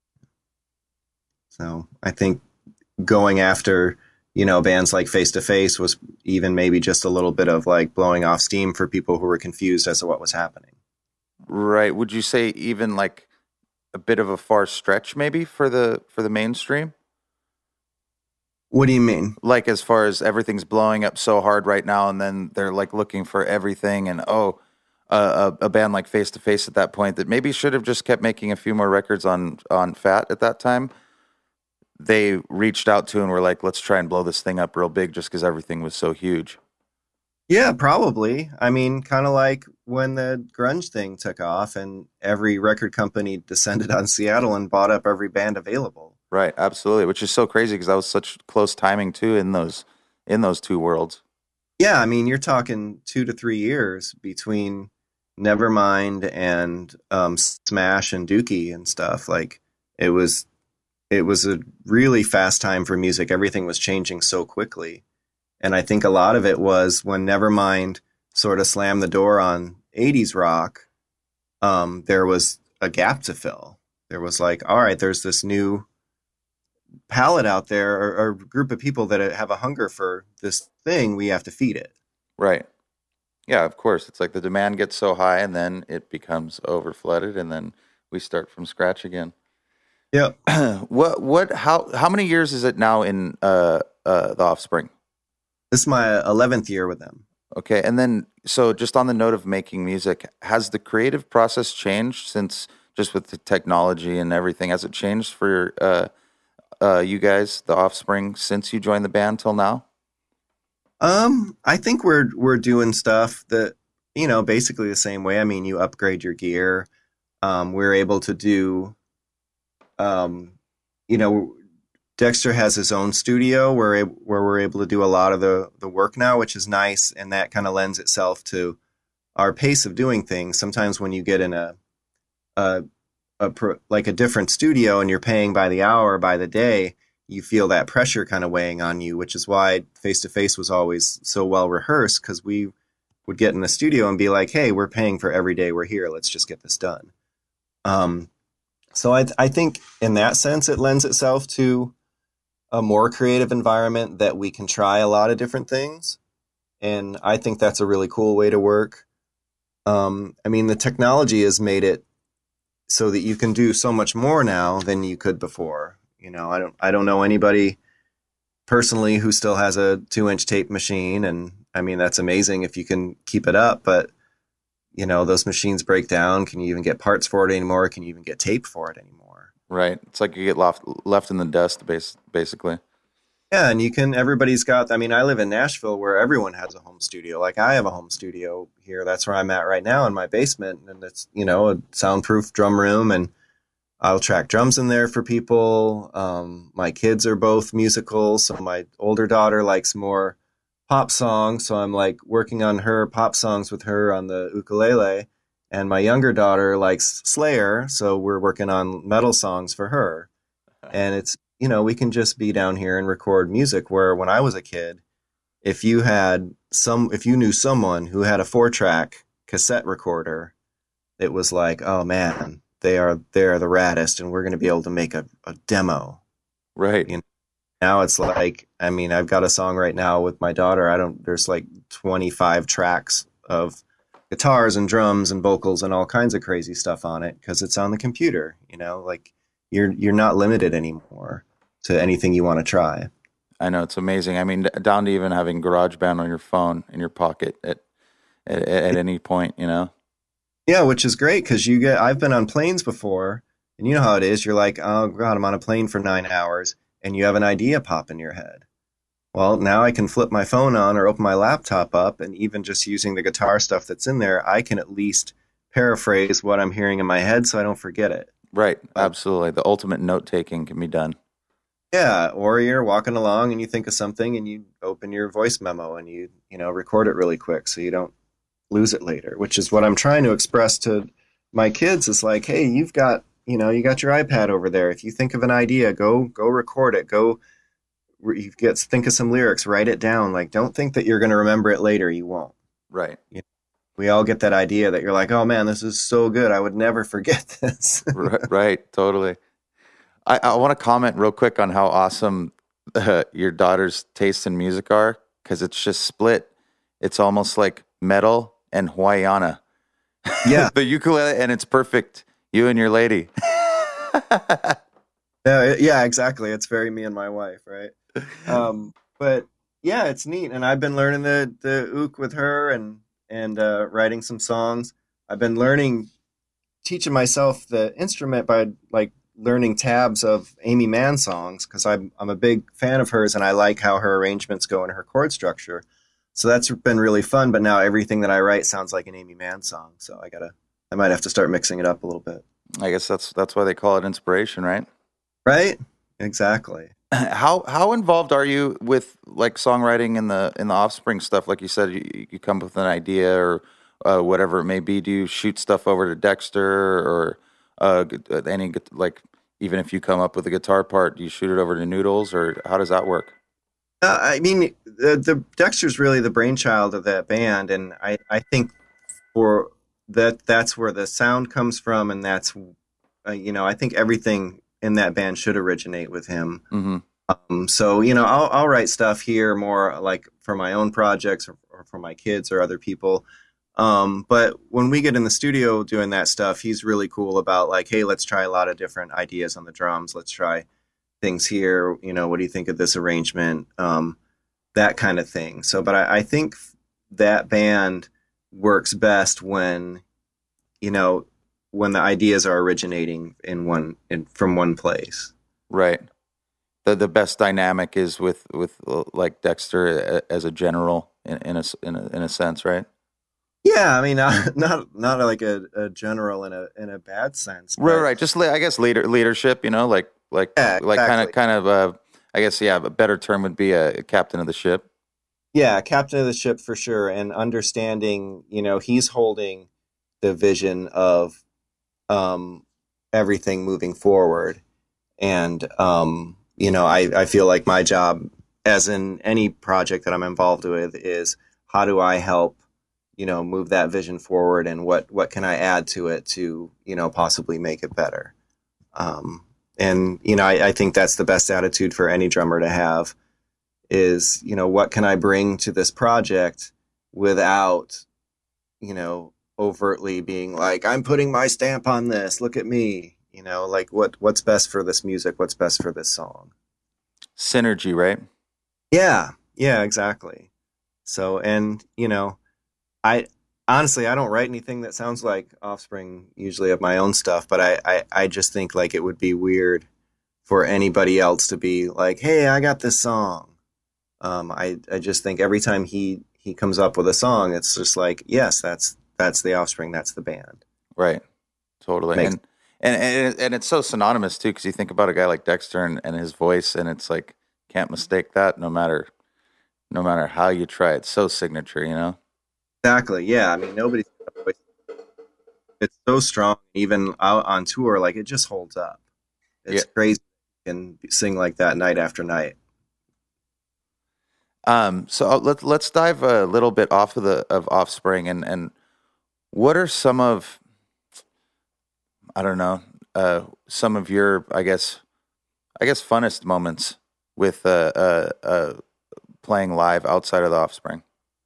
So I think going after, you know, bands like Face to Face was even maybe just a little bit of like blowing off steam for people who were confused as to what was happening. Right. Would you say even like a bit of a far stretch maybe for the, for the mainstream? What do you mean? Like as far as everything's blowing up so hard right now and then they're like looking for everything and, oh, uh, a, a band like Face to Face at that point that maybe should have just kept making a few more records on, on Fat at that time. They reached out to and were like, let's try and blow this thing up real big just because everything was so huge. Yeah, probably. I mean, kind of like when the grunge thing took off and every record company descended on Seattle and bought up every band available. Right, absolutely, which is so crazy because that was such close timing too in those in those two worlds. Yeah, I mean, you're talking two to three years between Nevermind and um, Smash and Dookie and stuff. Like it was, it was a really fast time for music. Everything was changing so quickly, and I think a lot of it was when Nevermind sort of slammed the door on eighties rock. Um, there was a gap to fill. There was like, all right, there's this new palette out there or, or group of people that have a hunger for this thing. We have to feed it. Right. Yeah, of course. It's like the demand gets so high and then it becomes overflooded and then we start from scratch again. Yeah. what, what, how, how many years is it now in uh, uh, The Offspring? This is my eleventh year with them. Okay. And then, so just on the note of making music, has the creative process changed since just with the technology and everything? Has it changed for, uh, Uh, you guys, The Offspring, since you joined the band till now? Um, I think we're we're doing stuff that, you know, basically the same way. I mean, you upgrade your gear. Um, we're able to do, um, you know, Dexter has his own studio where where we're able to do a lot of the the work now, which is nice, and that kind of lends itself to our pace of doing things. Sometimes when you get in a a A pro, like a different studio and you're paying by the hour, by the day, you feel that pressure kind of weighing on you, which is why Face to Face was always so well rehearsed, because we would get in the studio and be like, hey, we're paying for every day we're here. Let's just get this done. Um, so I, I think in that sense, it lends itself to a more creative environment that we can try a lot of different things. And I think that's a really cool way to work. Um, I mean, the technology has made it so that you can do so much more now than you could before. You know, I don't, I don't know anybody personally who still has a two inch tape machine. And I mean, that's amazing if you can keep it up, but you know, those machines break down. Can you even get parts for it anymore? Can you even get tape for it anymore? Right. It's like you get left, left in the dust, base, basically. Yeah, and you can, everybody's got, I mean, I live in Nashville where everyone has a home studio. Like I have a home studio here. That's where I'm at right now in my basement. And it's, you know, a soundproof drum room, and I'll track drums in there for people. Um, my kids are both musical. So my older daughter likes more pop songs. So I'm like working on her pop songs with her on the ukulele. And my younger daughter likes Slayer. So we're working on metal songs for her. And it's, you know, we can just be down here and record music, where when I was a kid, if you had some, if you knew someone who had a four track cassette recorder, it was like, oh man, they are, they're the raddest, and we're going to be able to make a, a demo. Right. You know, now it's like, I mean, I've got a song right now with my daughter. I don't, there's like twenty-five tracks of guitars and drums and vocals and all kinds of crazy stuff on it, because it's on the computer, you know, like, You're you're not limited anymore to anything you want to try. I know it's amazing. I mean, d- down to even having GarageBand on your phone in your pocket at at, at any point, you know. Yeah, which is great because you get. I've been on planes before, and you know how it is. You're like, oh God, I'm on a plane for nine hours, and you have an idea pop in your head. Well, now I can flip my phone on or open my laptop up, and even just using the guitar stuff that's in there, I can at least paraphrase what I'm hearing in my head so I don't forget it. Right, Uh, absolutely. The ultimate note taking can be done. yeah, or you're walking along and you think of something and you open your voice memo and you, you know, record it really quick so you don't lose it later, which is what I'm trying to express to my kids is like, hey, you've got, you know, you got your iPad over there. If you think of an idea, go go record it. Go you get think of some lyrics, write it down. Like don't think that you're going to remember it later. You won't. Right, You know, we all get that idea that you're like, oh man, this is so good. I would never forget this. right, right, totally. I, I want to comment real quick on how awesome uh, your daughter's taste in music are because it's just split. It's almost like metal and Hawaiiana. Yeah. The ukulele, and it's perfect. You and your lady. Yeah, yeah, exactly. It's very me and my wife, right? Um, but yeah, it's neat. And I've been learning the the ook with her and and uh, writing some songs. I've been learning, teaching myself the instrument by like learning tabs of Amy Mann songs because I'm I'm a big fan of hers and I like how her arrangements go in her chord structure. So that's been really fun. But now everything that I write sounds like an Amy Mann song. So I gotta, I might have to start mixing it up a little bit. I guess that's that's why they call it inspiration, right? Right? Exactly. How how involved are you with like songwriting in the in the Offspring stuff? Like you said, you, you come up with an idea or uh, whatever it may be. Do you shoot stuff over to Dexter or uh, gu- uh, any gu- like even if you come up with a guitar part, do you shoot it over to Noodles or how does that work? Uh, I mean, the, the Dexter's really the brainchild of that band, and I, I think for that that's where the sound comes from, and that's uh, you know I think everything in that band should originate with him. Mm-hmm. Um, so you know I'll I'll write stuff here more like for my own projects or, or for my kids or other people. Um, but when we get in the studio doing that stuff, he's really cool about like, hey, let's try a lot of different ideas on the drums. Let's try things here. You know, what do you think of this arrangement? Um, that kind of thing. So, but I, I think that band works best when, you know, when the ideas are originating in one in from one place. Right. The the best dynamic is with with uh, like Dexter a- as a general in, in a s- in a in a sense, right? Yeah, I mean, not not, not like a, a general in a in a bad sense, Right, but right. Just le- I guess leader leadership, you know, like like yeah, like kind of exactly. kind of uh I guess yeah, a better term would be a captain of the ship. Yeah, captain of the ship for sure, and understanding, you know, he's holding the vision of um, everything moving forward. And, um, you know, I, I feel like my job, as in any project that I'm involved with, is how do I help, you know, move that vision forward and what, what can I add to it to, you know, possibly make it better. Um, and, you know, I, I think that's the best attitude for any drummer to have is, you know, what can I bring to this project without, you know, overtly being like, I'm putting my stamp on this. Look at me. You know, like what what's best for this music? What's best for this song? Synergy, right? Yeah, yeah, exactly. So, and you know, I honestly I don't write anything that sounds like Offspring usually of my own stuff, but I I, I just think like it would be weird for anybody else to be like, hey, I got this song. Um, I I just think every time he he comes up with a song, it's just like, yes, that's that's the Offspring, that's the band. Right. Totally. Makes And and and, and it's so synonymous too because you think about a guy like Dexter and, and his voice and it's like can't mistake that no matter no matter how you try. It's so signature, you know? exactly, yeah. I mean, nobody's it's so strong, even out on tour, like it just holds up. Yeah. It's crazy and sing like that night after night. Um so uh, let's let's dive a little bit off of the of Offspring and and what are some of I don't know, uh some of your I guess I guess funnest moments with uh uh, uh playing live outside of the Offspring.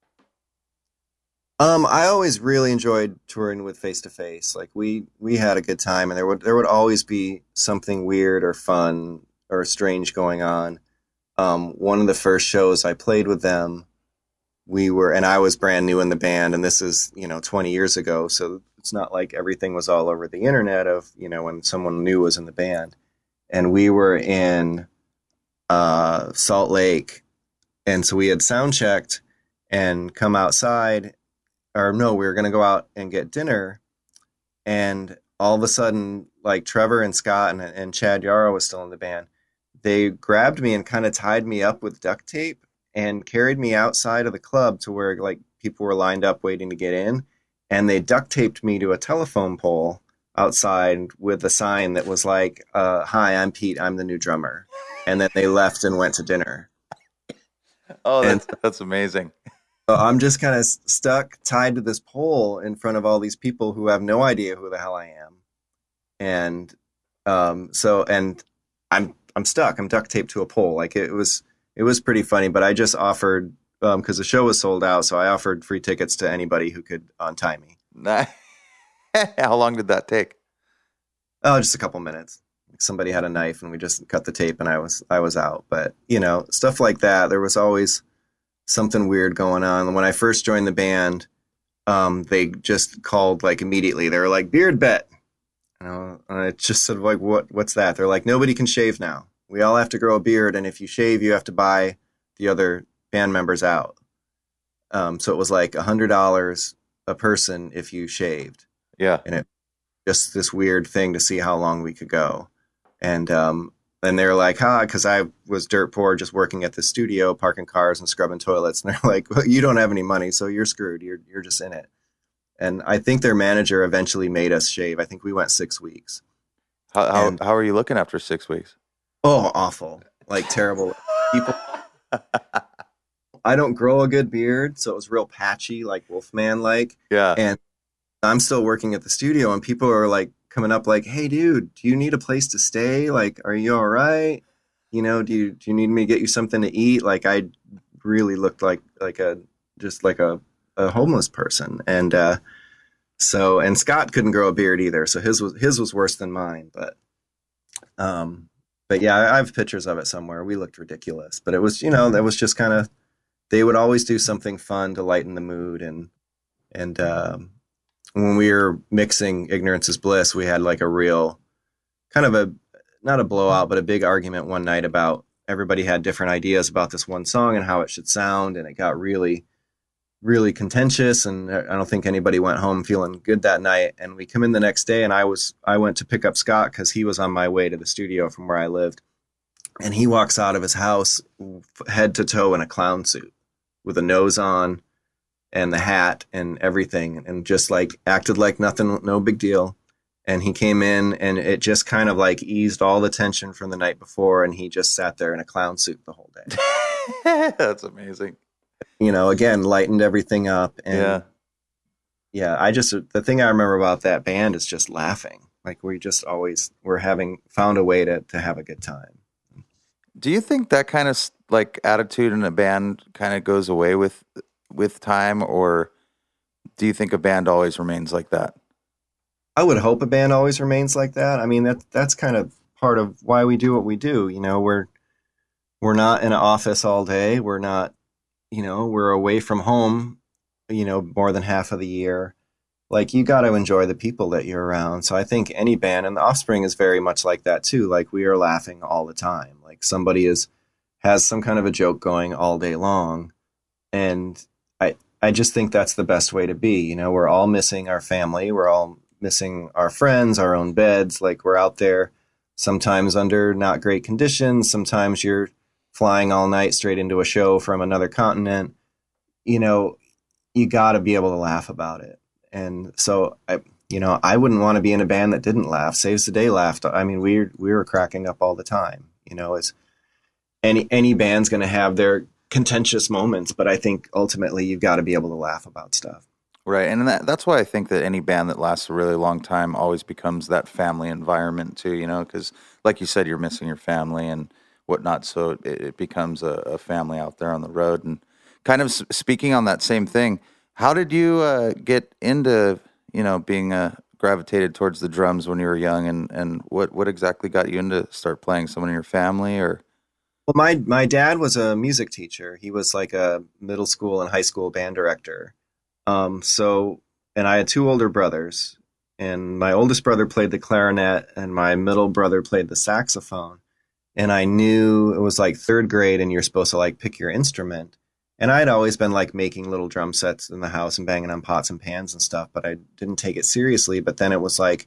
Um, I always really enjoyed touring with Face to Face. Like we we had a good time, and there would there would always be something weird or fun or strange going on. um, one of the first shows I played with them, we were, and I was brand new in the band, and this is, you know, twenty years ago. So it's not like everything was all over the internet of, you know, when someone new was in the band. And we were in uh, Salt Lake. And so we had sound checked and come outside, or no, we were going to go out and get dinner. And all of a sudden, like Trevor and Scott and, and Chad Yarrow was still in the band. They grabbed me and kind of tied me up with duct tape and carried me outside of the club to where like people were lined up waiting to get in. And they duct taped me to a telephone pole outside with a sign that was like, uh, hi, I'm Pete. I'm the new drummer. And then they left and went to dinner. Oh, that's, and, that's amazing. So I'm just kind of stuck, tied to this pole in front of all these people who have no idea who the hell I am. And um, so, and I'm I'm stuck. I'm duct taped to a pole. Like it was, it was pretty funny. But I just offered um, because the show was sold out, so I offered free tickets to anybody who could untie me. How long did that take? Oh, just a couple minutes. Somebody had a knife, and we just cut the tape, and I was I was out. But you know, stuff like that. There was always something weird going on. When I first joined the band, um, they just called like immediately. They were like, "Beard bet." You know, and I just said, like, what, what's that? They're like, nobody can shave now. We all have to grow a beard. And if you shave, you have to buy the other band members out. Um, so it was like a hundred dollars a person if you shaved. Yeah. And it just this weird thing to see how long we could go. And, um, and they're like, huh, cause I was dirt poor, just working at the studio, parking cars and scrubbing toilets. And they're like, well, you don't have any money, so you're screwed. You're, you're just in it. And I think their manager eventually made us shave. I think we went six weeks. How how, And- how are you looking after six weeks? Oh, awful. Like terrible. People. I don't grow a good beard, so it was real patchy, like Wolfman like. Yeah. And I'm still working at the studio, and people are like coming up like, hey dude, do you need a place to stay? Like, are you all right? You know, do you do you need me to get you something to eat? Like I really looked like like a just like a a homeless person. And uh so and Scott couldn't grow a beard either, so his was his was worse than mine. But um but yeah, I have pictures of it somewhere. We looked ridiculous, but it was, you know, that was just kind of, they would always do something fun to lighten the mood. And and um when we were mixing Ignorance is Bliss, we had like a real kind of a not a blowout but a big argument one night about everybody had different ideas about this one song and how it should sound, and it got really really contentious, and I don't think anybody went home feeling good that night. And we come in the next day, and I was I went to pick up Scott because he was on my way to the studio from where I lived, and he walks out of his house head to toe in a clown suit with a nose on and the hat and everything, and just like acted like nothing, no big deal. And he came in, and it just kind of like eased all the tension from the night before, and he just sat there in a clown suit the whole day. That's amazing. You know, again, lightened everything up. And Yeah. yeah, I just, the thing I remember about that band is just laughing. Like we just always, we're having, found a way to, to have a good time. Do you think that kind of like attitude in a band kind of goes away with with time, or do you think a band always remains like that? I would hope a band always remains like that. I mean, that that's kind of part of why we do what we do. You know, we're we're not in an office all day. We're not, you know, we're away from home, you know, more than half of the year. Like, you got to enjoy the people that you're around. So I think any band, and the Offspring is very much like that too. Like, we are laughing all the time. Like, somebody is has some kind of a joke going all day long. And I I just think that's the best way to be. You know, we're all missing our family. We're all missing our friends, our own beds. Like, we're out there sometimes under not great conditions. Sometimes you're flying all night straight into a show from another continent. You know, you got to be able to laugh about it. And so, I, you know, I wouldn't want to be in a band that didn't laugh. Saves the Day laughed. I mean, we we were cracking up all the time. You know, it's any any band's going to have their contentious moments, but I think ultimately you've got to be able to laugh about stuff. Right, and that, that's why I think that any band that lasts a really long time always becomes that family environment too. You know, because like you said, you're missing your family and whatnot, so it, it becomes a, a family out there on the road. And kind of s- speaking on that same thing. How did you uh, get into, you know, being uh, gravitated towards the drums when you were young, and, and what, what exactly got you into start playing? Someone in your family, or? Well, my my dad was a music teacher. He was like a middle school and high school band director. Um, so, and I had two older brothers, and my oldest brother played the clarinet, and my middle brother played the saxophone. And I knew it was like third grade, and you're supposed to like pick your instrument. And I'd always been like making little drum sets in the house and banging on pots and pans and stuff, but I didn't take it seriously. But then it was like,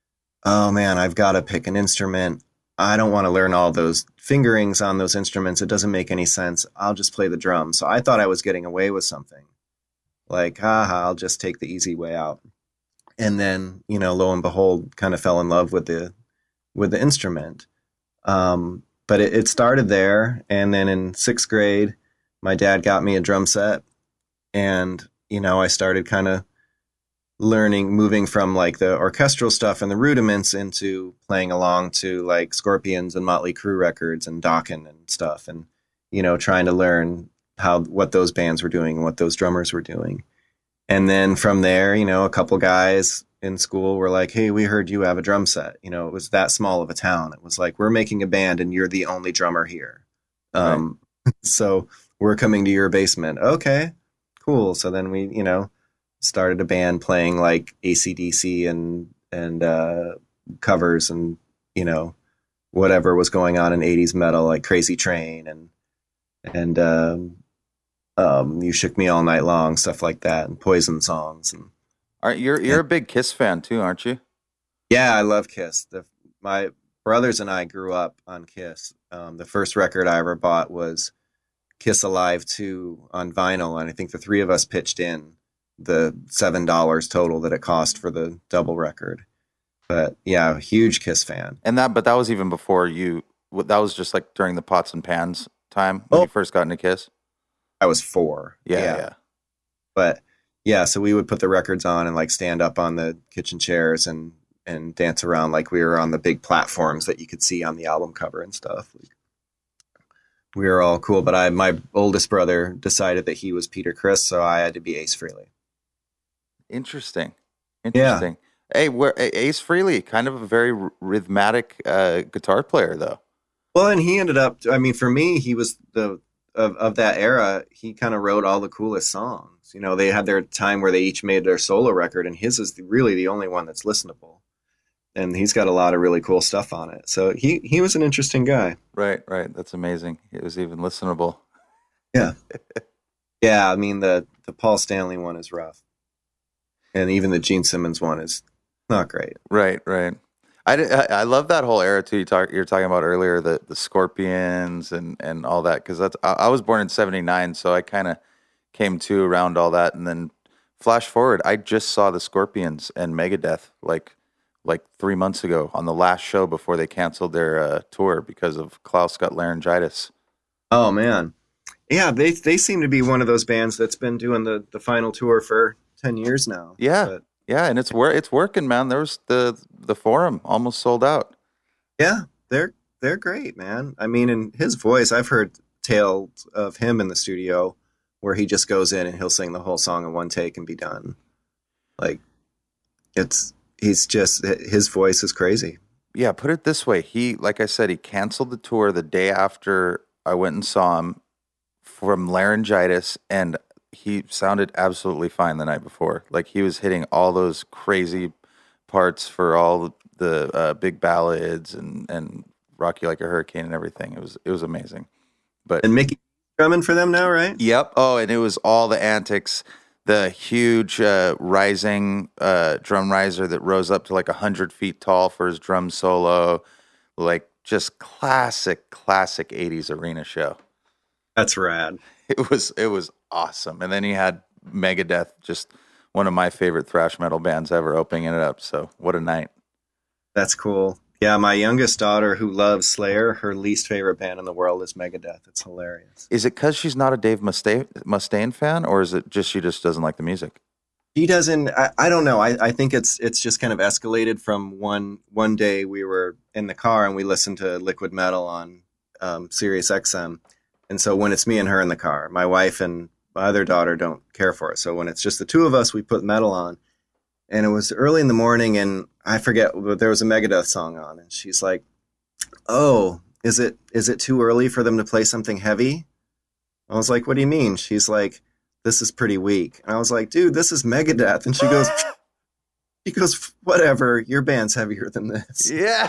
oh man, I've got to pick an instrument. I don't want to learn all those fingerings on those instruments. It doesn't make any sense. I'll just play the drums. So I thought I was getting away with something. Like, haha, I'll just take the easy way out. And then, you know, lo and behold, kind of fell in love with the with the instrument. Um, but it, it started there. And then in sixth grade, my dad got me a drum set. And, you know, I started kind of learning, moving from like the orchestral stuff and the rudiments into playing along to like Scorpions and Motley Crue records and Dokken and stuff. And, you know, trying to learn how, what those bands were doing and what those drummers were doing. And then from there, you know, a couple guys in school were like, hey, we heard you have a drum set. You know, it was that small of a town. It was like, we're making a band and you're the only drummer here. Um, right. So we're coming to your basement. Okay, cool. So then we, you know, started a band playing like A C D C and, and, uh, covers and, you know, whatever was going on in eighties metal, like Crazy Train and, and, um, um, You Shook Me All Night Long, stuff like that, and Poison songs. And Aren't you're you're a big Kiss fan too, aren't you? yeah, I love Kiss. The, my brothers and I grew up on Kiss. Um, the first record I ever bought was Kiss Alive two on vinyl, and I think the three of us pitched in the seven dollars total that it cost for the double record. But yeah, huge Kiss fan. And that, but that was even before you. That was just like during the pots and pans time when Oh. you first got into Kiss. I was four. Yeah, yeah, yeah. But yeah, so we would put the records on and like stand up on the kitchen chairs and and dance around like we were on the big platforms that you could see on the album cover and stuff. Like, we were all cool. But I, my oldest brother decided that he was Peter Criss, so I had to be Ace Frehley. Interesting, interesting. Hey, where Ace Frehley, kind of a very r- rhythmic uh, guitar player, though. Well, and he ended up. I mean, for me, he was the of of that era. He kind of wrote all the coolest songs. You know, they had their time where they each made their solo record, and his is really the only one that's listenable. And he's got a lot of really cool stuff on it. So he he was an interesting guy. Right, right. That's amazing. It was even listenable. Yeah, yeah. I mean, the the Paul Stanley one is rough, and even the Gene Simmons one is not great. Right, right. I, I, I love that whole era too. You talk, you're talking about earlier the, the Scorpions and, and all that, because that's I, I was born in seventy-nine, so I kind of came to around all that. And then flash forward, I just saw the Scorpions and Megadeth like like three months ago on the last show before they canceled their uh, tour because of Klaus got laryngitis. Oh man, yeah. They they seem to be one of those bands that's been doing the, the final tour for ten years now. Yeah. But, Yeah, and it's wor- it's working, man. There was the the Forum almost sold out. yeah, they're they're great, man. I mean, in his voice, I've heard tales of him in the studio where he just goes in and he'll sing the whole song in one take and be done. Like, it's he's just his voice is crazy. Yeah, put it this way. He, like I said, he canceled the tour the day after I went and saw him from laryngitis, and he sounded absolutely fine the night before. Like, he was hitting all those crazy parts for all the uh, big ballads and, and Rock You Like a Hurricane and everything. It was it was amazing. But And Mickey drumming for them now, right? yep. Oh, and it was all the antics. The huge uh, rising uh, drum riser that rose up to like one hundred feet tall for his drum solo. Like, just classic, classic eighties arena show. That's rad. It was it was awesome. And then he had Megadeth, just one of my favorite thrash metal bands ever, opening it up. So what a night. That's cool. Yeah, my youngest daughter, who loves Slayer, her least favorite band in the world is Megadeth. It's hilarious. Is it because she's not a Dave Mustaine, Mustaine fan, or is it just she just doesn't like the music? She doesn't. I, I don't know. I, I think it's it's just kind of escalated from one one day we were in the car and we listened to Liquid Metal on um, Sirius X M, and so when it's me and her in the car, my wife and my other daughter don't care for it. So when it's just the two of us, we put metal on. And it was early in the morning, and I forget, but there was a Megadeth song on, and she's like, "Oh, is it is it too early for them to play something heavy? I was like, what do you mean? She's like, this is pretty weak. And I was like, dude, this is Megadeth. And she goes, she goes, whatever, your band's heavier than this. Yeah.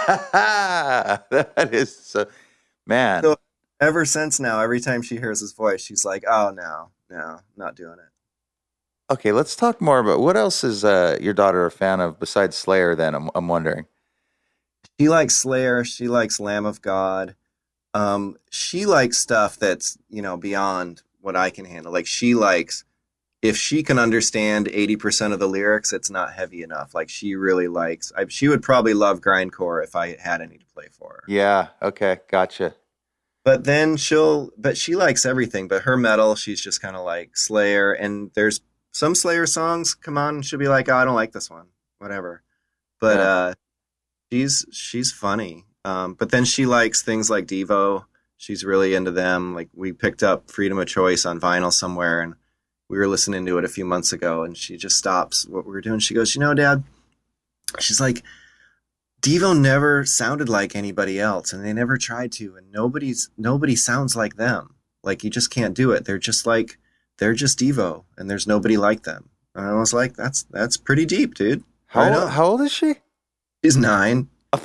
That is so, man. So ever since now, every time she hears his voice, she's like, oh, no, no, not doing it. Okay, let's talk more about what else is uh, your daughter a fan of besides Slayer then, I'm, I'm wondering. She likes Slayer. She likes Lamb of God. Um, she likes stuff that's, you know, beyond what I can handle. Like she likes, if she can understand eighty percent of the lyrics, it's not heavy enough. Like she really likes, I, she would probably love grindcore if I had any to play for her. Yeah, okay, gotcha. But then she'll, but she likes everything. But her metal, she's just kind of like Slayer. And there's some Slayer songs come on and she'll be like, oh, I don't like this one, whatever. But Yeah. uh, she's she's funny. Um, but then she likes things like Devo. She's really into them. Like we picked up Freedom of Choice on vinyl somewhere, and we were listening to it a few months ago. And she just stops what we were doing. She goes, "You know, Dad," she's like, "Devo never sounded like anybody else, and they never tried to, and nobody's nobody sounds like them. Like you just can't do it. They're just like they're just Devo, and there's nobody like them." And I was like, "That's that's pretty deep, dude." How, Right on. how old is she? She's nine.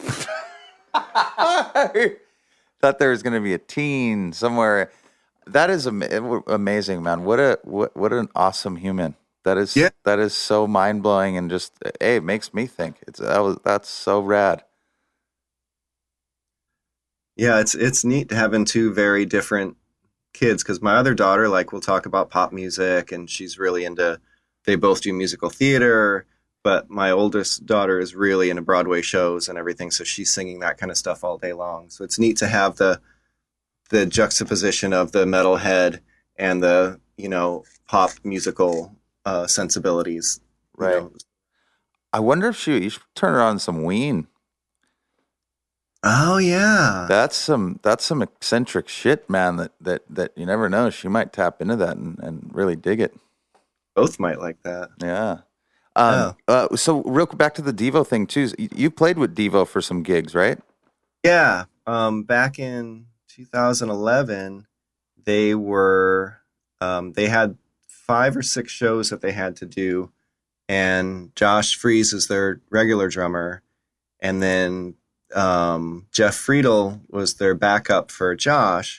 Thought there was going to be a teen somewhere. That is am- amazing, man. What a what, what an awesome human. That is Yeah. that is so mind blowing and just hey, it makes me think. It's that was that's so rad. Yeah, it's it's neat having two very different kids because my other daughter, like, we'll talk about pop music and she's really into, they both do musical theater, but my oldest daughter is really into Broadway shows and everything, so she's singing that kind of stuff all day long. So it's neat to have the the juxtaposition of the metalhead and the, you know, pop musical uh, sensibilities. you Right. know. I wonder if she you should turn her on some Ween. Oh yeah. That's some that's some eccentric shit, man. That that that you never know. She might tap into that and, and really dig it. Both might like that. Yeah. Um, uh, so real quick, back to the Devo thing too. You you played with Devo for some gigs, right? Yeah. Um, back in two thousand eleven, they were um, they had five or six shows that they had to do, and Josh Freese is their regular drummer, and then um, Jeff Friedel was their backup for Josh,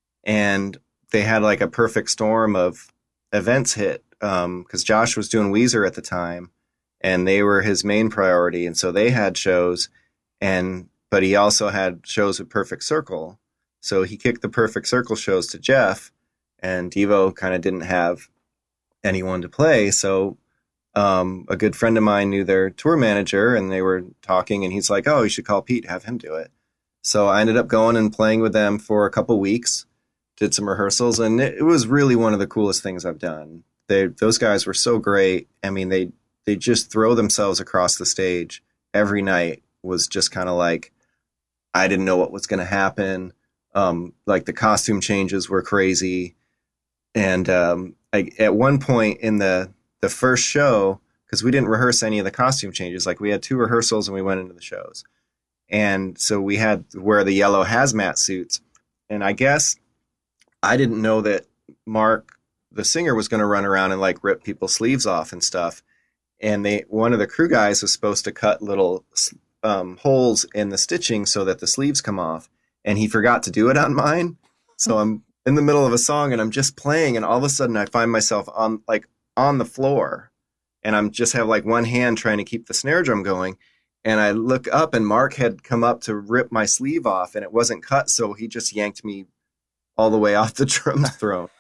and they had like a perfect storm of events hit because Josh was doing Weezer at the time, and they were his main priority, and so they had shows, and but he also had shows with Perfect Circle, so he kicked the Perfect Circle shows to Jeff, and Devo kind of didn't have anyone to play, so um, a good friend of mine knew their tour manager, and they were talking, and he's like, "Oh, you should call Pete, have him do it." So I ended up going and playing with them for a couple weeks, did some rehearsals, and it, it was really one of the coolest things I've done. They, those guys were so great. I mean, they they just throw themselves across the stage every night. Was just kind of like, I didn't know what was going to happen. Um, like the costume changes were crazy, and um, I, at one point in the the first show, because we didn't rehearse any of the costume changes, like we had two rehearsals and we went into the shows, and so we had to wear the yellow hazmat suits, and I guess I didn't know that Mark, the singer, was going to run around and like rip people's sleeves off and stuff. And they, one of the crew guys was supposed to cut little um, holes in the stitching so that the sleeves come off. And he forgot to do it on mine. So I'm in the middle of a song and I'm just playing. And all of a sudden I find myself on like on the floor, and I'm just have like one hand trying to keep the snare drum going. And I look up and Mark had come up to rip my sleeve off and it wasn't cut. So he just yanked me all the way off the drum throne.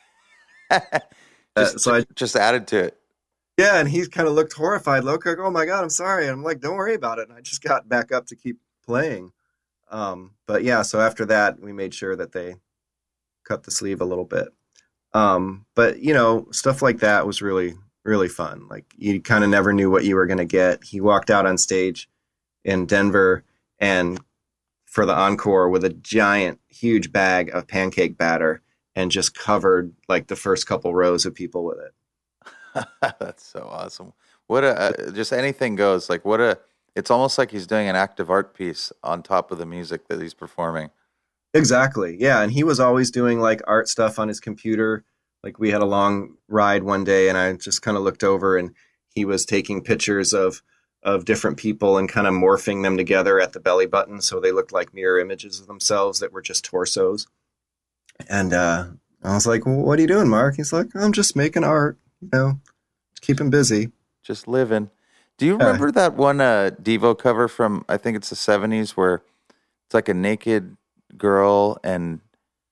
just, Uh, so I, just added to it. yeah, and he kind of looked horrified, look like, "Oh my God, I'm sorry." And I'm like, "Don't worry about it." And I just got back up to keep playing. Um, but yeah, so after that, we made sure that they cut the sleeve a little bit. Um, but you know, stuff like that was really, really fun. Like you kind of never knew what you were going to get. He walked out on stage in Denver and for the encore with a giant, huge bag of pancake batter and just covered like the first couple rows of people with it. That's so awesome. What a uh, just anything goes. Like what a. It's almost like he's doing an active art piece on top of the music that he's performing. Exactly. Yeah. And he was always doing like art stuff on his computer. Like we had a long ride one day and I just kind of looked over and he was taking pictures of of different people and kind of morphing them together at the belly button so they looked like mirror images of themselves that were just torsos. And uh, I was like, well, "What are you doing, Mark?" He's like, "I'm just making art, you know, keep him busy." Just living. Do you Yeah. remember that one uh, Devo cover from, I think it's the seventies, where it's like a naked girl and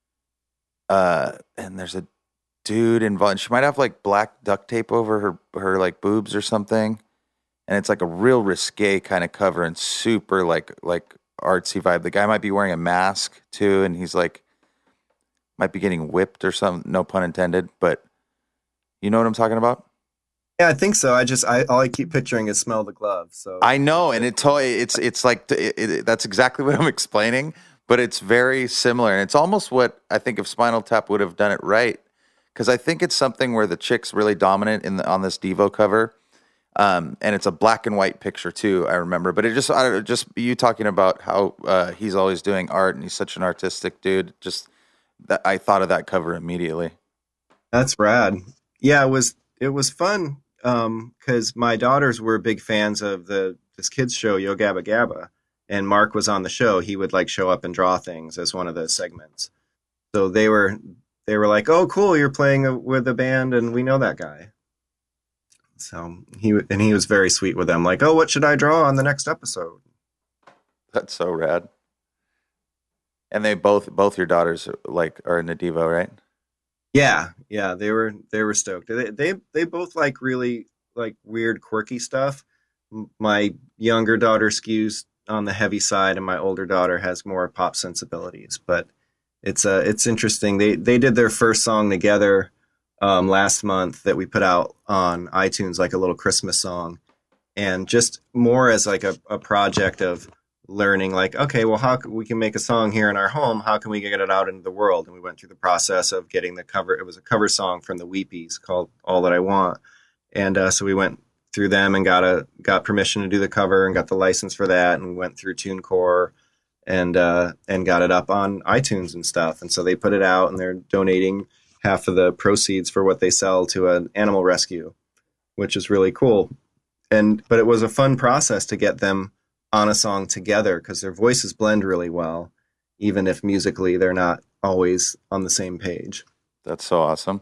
uh and there's a dude involved. She might have like black duct tape over her her like boobs or something, and it's like a real risque kind of cover and super like like artsy vibe. The guy might be wearing a mask too, and he's like might be getting whipped or something. No pun intended, but you know what I'm talking about. Yeah, I think so. I just, I all I keep picturing is smell the glove. So I know, and it to- it's it's like it, it, that's exactly what I'm explaining, but it's very similar, and it's almost what I think if Spinal Tap would have done it right, because I think it's something where the chick's really dominant in the, on this Devo cover, um, and it's a black and white picture too. I remember, but it just I, don't- just you talking about how uh, he's always doing art and he's such an artistic dude. Just that I thought of that cover immediately. that's rad. Yeah, it was it was fun um because my daughters were big fans of the this kids show Yo Gabba Gabba, and Mark was on the show. He would like show up and draw things as one of the segments. So they were they were like, "Oh, cool, you're playing a, with a band, and we know that guy." So he w- and he was very sweet with them, like, "Oh, what should I draw on the next episode?" That's so rad. And they both both your daughters like are in the Devo, right? Yeah, yeah, they were they were stoked. They they they both like really like weird, quirky stuff. M- My younger daughter skews on the heavy side, and my older daughter has more pop sensibilities. But it's uh it's interesting. They they did their first song together um, last month that we put out on iTunes, like a little Christmas song, and just more as like a, a project of learning like okay well how c- we can make a song here in our home, how can we get it out into the world, and we went through the process of getting the cover. It was a cover song from the Weepies called All That I Want, and uh, so we went through them and got a got permission to do the cover and got the license for that, and we went through TuneCore and uh, and got it up on iTunes and stuff, and so they put it out and they're donating half of the proceeds for what they sell to an animal rescue, which is really cool. And but it was a fun process to get them on a song together because their voices blend really well, even if musically they're not always on the same page. That's so awesome.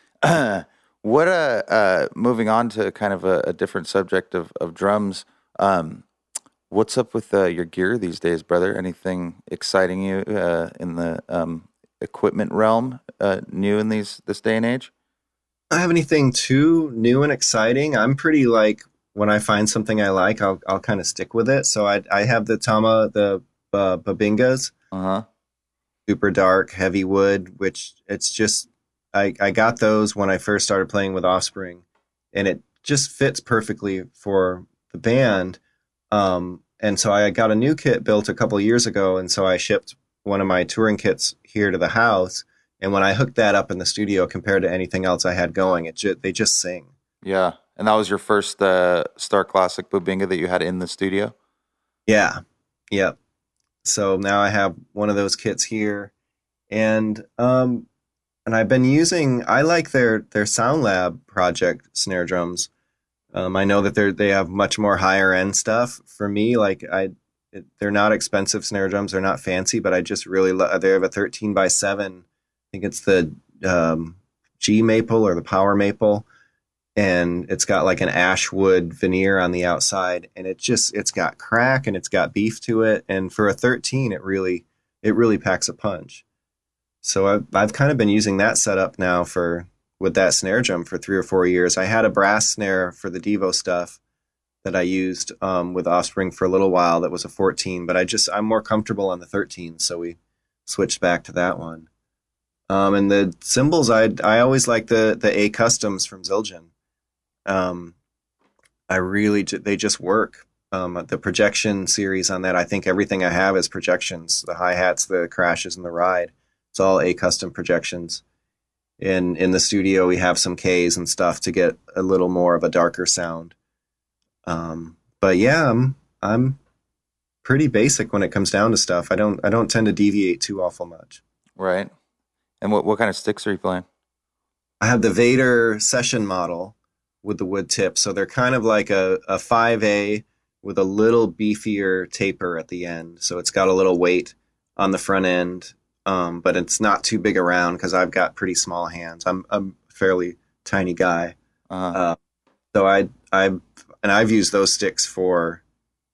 what uh, uh moving on to kind of a, a different subject of, of drums. Um, what's up with uh, your gear these days, brother? Anything exciting you uh, in the um, equipment realm? Uh, new in these this day and age? I don't have anything too new and exciting. I'm pretty like when I find something I like, I'll I'll kind of stick with it. So I I have the Tama the uh, Babingas, Uh huh. super dark, heavy wood, which it's just I I got those when I first started playing with Offspring, and it just fits perfectly for the band. Um, and so I got a new kit built a couple of years ago, and so I shipped one of my touring kits here to the house. And when I hooked that up in the studio, compared to anything else I had going, it ju- they just sing. Yeah, and that was your first uh, Star Classic Bubinga that you had in the studio. Yeah, yep. So now I have one of those kits here, and um, and I've been using. I like their their Sound Lab project snare drums. Um, I know that they they have much more higher end stuff. For me, like I, it, they're not expensive snare drums. They're not fancy, but I just really love. They have a thirteen by seven. I think it's the um, G maple or the Power maple, and it's got like an ash wood veneer on the outside, and it just it's got crack and it's got beef to it. And for a thirteen, it really it really packs a punch. So I've I've kind of been using that setup now for with that snare drum for three or four years. I had a brass snare for the Devo stuff that I used um, with Offspring for a little while. That was a fourteen, but I just I'm more comfortable on the thirteen, so we switched back to that one. Um, and the cymbals, I I always like the the A customs from Zildjian. Um, I really they just work. Um, the projection series on that, I think everything I have is projections. The hi hats, the crashes, and the ride. It's all A custom projections. In in the studio, we have some Ks and stuff to get a little more of a darker sound. Um, but yeah, I'm I'm pretty basic when it comes down to stuff. I don't I don't tend to deviate too awful much. Right. And what what kind of sticks are you playing? I have the Vader session model with the wood tip, so they're kind of like a, a five A with a little beefier taper at the end. So it's got a little weight on the front end, um, but it's not too big around because I've got pretty small hands. I'm I'm a fairly tiny guy, Uh-huh. uh, so I I and I've used those sticks for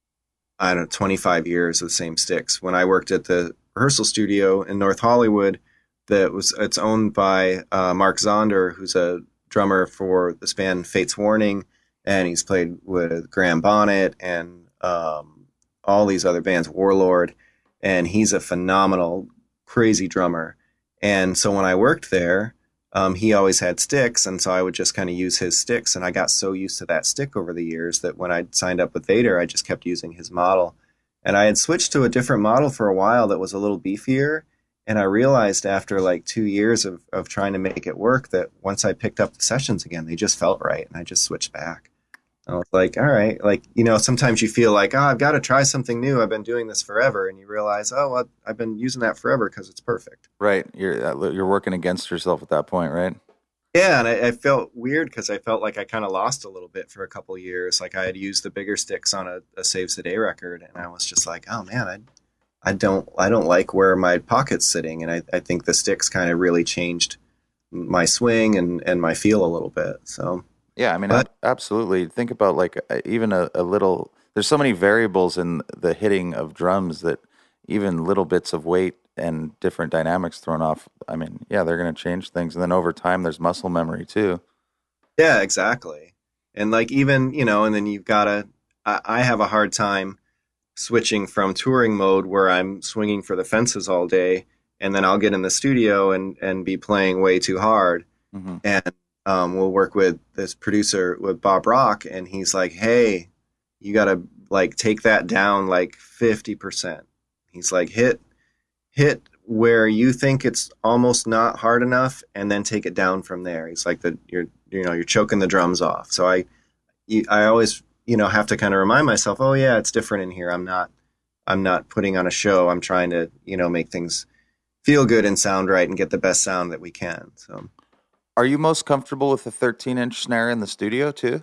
I don't know twenty-five years of the same sticks. When I worked at the rehearsal studio in North Hollywood, that was it's owned by uh, Mark Zonder, who's a drummer for this band Fates Warning, and he's played with Graham Bonnet and um, all these other bands, Warlord, and he's a phenomenal, crazy drummer. And so when I worked there, um, he always had sticks, and so I would just kind of use his sticks, and I got so used to that stick over the years that when I signed up with Vader, I just kept using his model. And I had switched to a different model for a while that was a little beefier, and I realized after like two years of, of trying to make it work that once I picked up the sessions again, they just felt right. And I just switched back. I was like, all right, like, you know, sometimes you feel like, oh, I've got to try something new. I've been doing this forever. And you realize, oh, well, I've been using that forever because it's perfect. Right. You're uh, you're working against yourself at that point, right? Yeah. And I, I felt weird because I felt like I kind of lost a little bit for a couple of years. Like I had used the bigger sticks on a, a Saves the Day record. And I was just like, oh, man, I I don't I don't like where my pocket's sitting, and I, I think the sticks kind of really changed my swing and, and my feel a little bit. So Yeah, I mean, but ab- absolutely. Think about like uh, even a, a little. There's so many variables in the hitting of drums that even little bits of weight and different dynamics thrown off. I mean, yeah, they're going to change things, and then over time, there's muscle memory too. yeah, exactly. And like even you know, and then you've got to. I, I have a hard time switching from touring mode where I'm swinging for the fences all day, and then I'll get in the studio and and be playing way too hard. Hmm. And um, we'll work with this producer with Bob Rock, and he's like, "Hey, you got to like take that down like fifty percent." He's like, "Hit hit where you think it's almost not hard enough, and then take it down from there." He's like, "The you're you know you're choking the drums off." So I you, I always you know have to kind of remind myself, "Oh yeah, it's different in here. I'm not I'm not putting on a show. I'm trying to you know make things feel good and sound right and get the best sound that we can." So. Are you most comfortable with the thirteen inch snare in the studio too?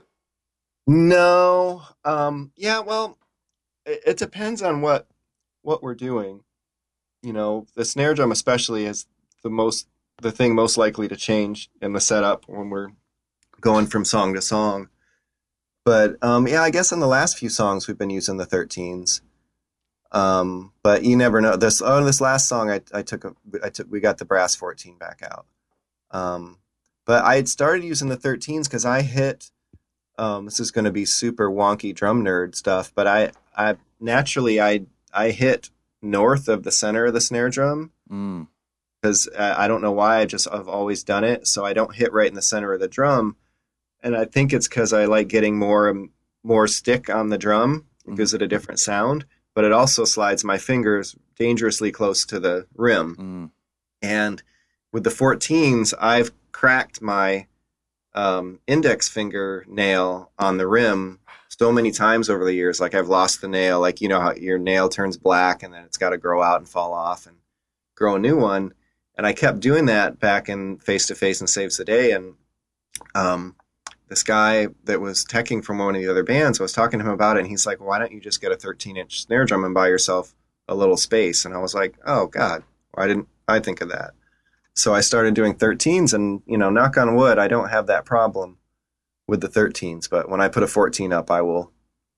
No. Um, yeah, well, it, it depends on what what we're doing. You know, the snare drum especially is the most the thing most likely to change in the setup when we're going from song to song. But um, yeah, I guess in the last few songs we've been using the thirteens. Um, but you never know. This oh, this last song I I took a I took we got the brass fourteen back out. Um, but I had started using the thirteens because I hit um, this is going to be super wonky drum nerd stuff, but I, I naturally I I hit north of the center of the snare drum Mm. because I, I don't know why I just I've always done it, so I don't hit right in the center of the drum, and I think it's because I like getting more um, more stick on the drum. It gives it a different sound, but it also slides my fingers dangerously close to the rim, Mm. and with the fourteens, I've cracked my um, index finger nail on the rim so many times over the years. Like I've lost the nail, like you know how your nail turns black and then it's got to grow out and fall off and grow a new one. And I kept doing that back in Face to Face and Saves the Day. And um, this guy that was teching from one of the other bands, I was talking to him about it, and he's like, "Why don't you just get a thirteen inch snare drum and buy yourself a little space?" And I was like, "Oh God, why didn't I think of that?" So I started doing thirteens, and you know, knock on wood, I don't have that problem with the thirteens. But when I put a fourteen up, I will,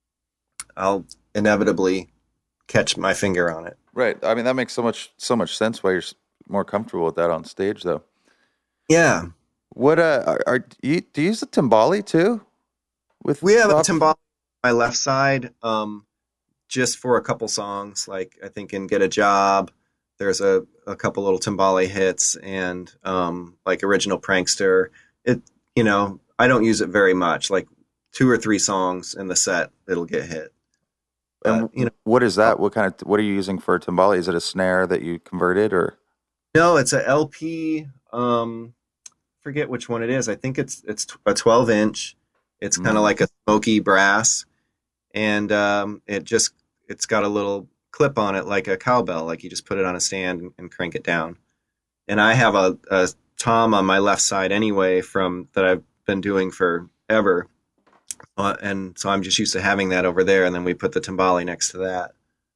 I'll inevitably catch my finger on it. Right. I mean, that makes so much so much sense why you're s- more comfortable with that on stage, though. Yeah, What uh, are, are do you, do you use a timbali too? With we have a Bob? timbale on my left side, um, just for a couple songs. Like I think in Get a Job, there's a, a couple little timbale hits, and um, like Original Prankster. It you know I don't use it very much. Like two or three songs in the set, it'll get hit. But And you know. what is that? What kind of what are you using for a timbali? Is it a snare that you converted, or No, it's a L P. Um, forget which one it is. I think it's it's a twelve inch. It's kind of Mm. like a smoky brass, and um, it just it's got a little clip on it like a cowbell, like you just put it on a stand and, and crank it down. And I have a, a tom on my left side anyway from that I've been doing forever. Uh, and so I'm just used to having that over there, and then we put the timbale next to that.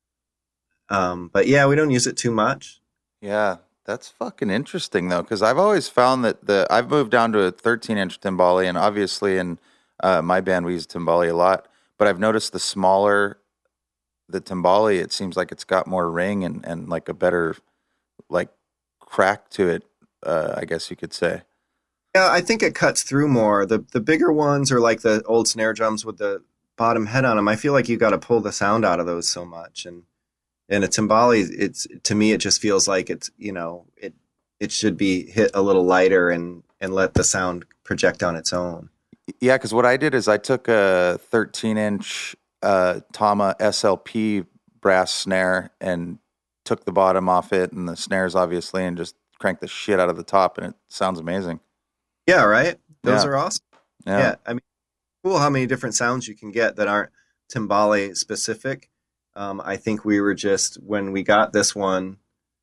Um, but yeah, we don't use it too much. Yeah, that's fucking interesting though, because I've always found that the I've moved down to a thirteen inch timbale, and obviously in uh, my band we use timbale a lot. But I've noticed the smaller the timbale, it seems like it's got more ring and, and like a better like crack to it. Uh, I guess you could say. Yeah, I think it cuts through more. The the bigger ones are like the old snare drums with the bottom head on them. I feel like you got to pull the sound out of those so much, and and a timbale, it's to me, it just feels like it's you know it it should be hit a little lighter and and let the sound project on its own. Yeah, because what I did is I took a thirteen inch uh, Tama S L P brass snare and took the bottom off it and the snares obviously, and just cranked the shit out of the top, and it sounds amazing. Yeah, right. Those Yeah. are awesome. Yeah. Yeah, I mean, cool how many different sounds you can get that aren't timbale specific. Um, I think we were just when we got this one,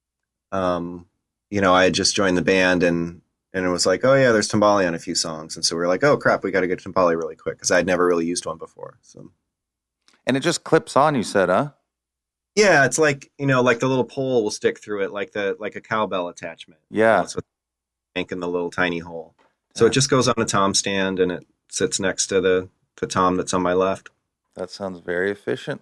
um, you know, I had just joined the band and and it was like, oh yeah, there's timbale on a few songs, and so we were like, oh crap, we got to get timbale really quick because I'd never really used one before. So And it just clips on, you said, huh? yeah, it's like you know, like the little pole will stick through it, like the like a cowbell attachment. Yeah. That's what in the little tiny hole. So Yeah. it just goes on a tom stand and it sits next to the the tom that's on my left. That sounds very efficient.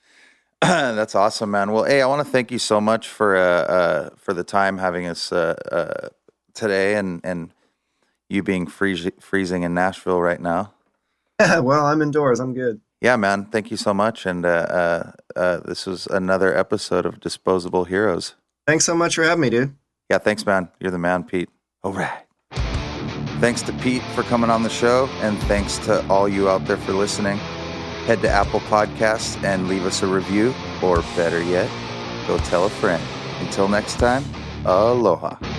That's awesome, man. Well, hey, I want to thank you so much for uh, uh for the time having us uh, uh today, and and you being freeze- freezing in Nashville right now. Well, I'm indoors. I'm good. Yeah, man. Thank you so much. And uh, uh, uh, this was another episode of Disposable Heroes. Thanks so much for having me, dude. Yeah, thanks, man. You're the man, Pete. All right. Thanks to Pete for coming on the show, and thanks to all you out there for listening. Head to Apple Podcasts and leave us a review, or better yet, go tell a friend. Until next time, aloha.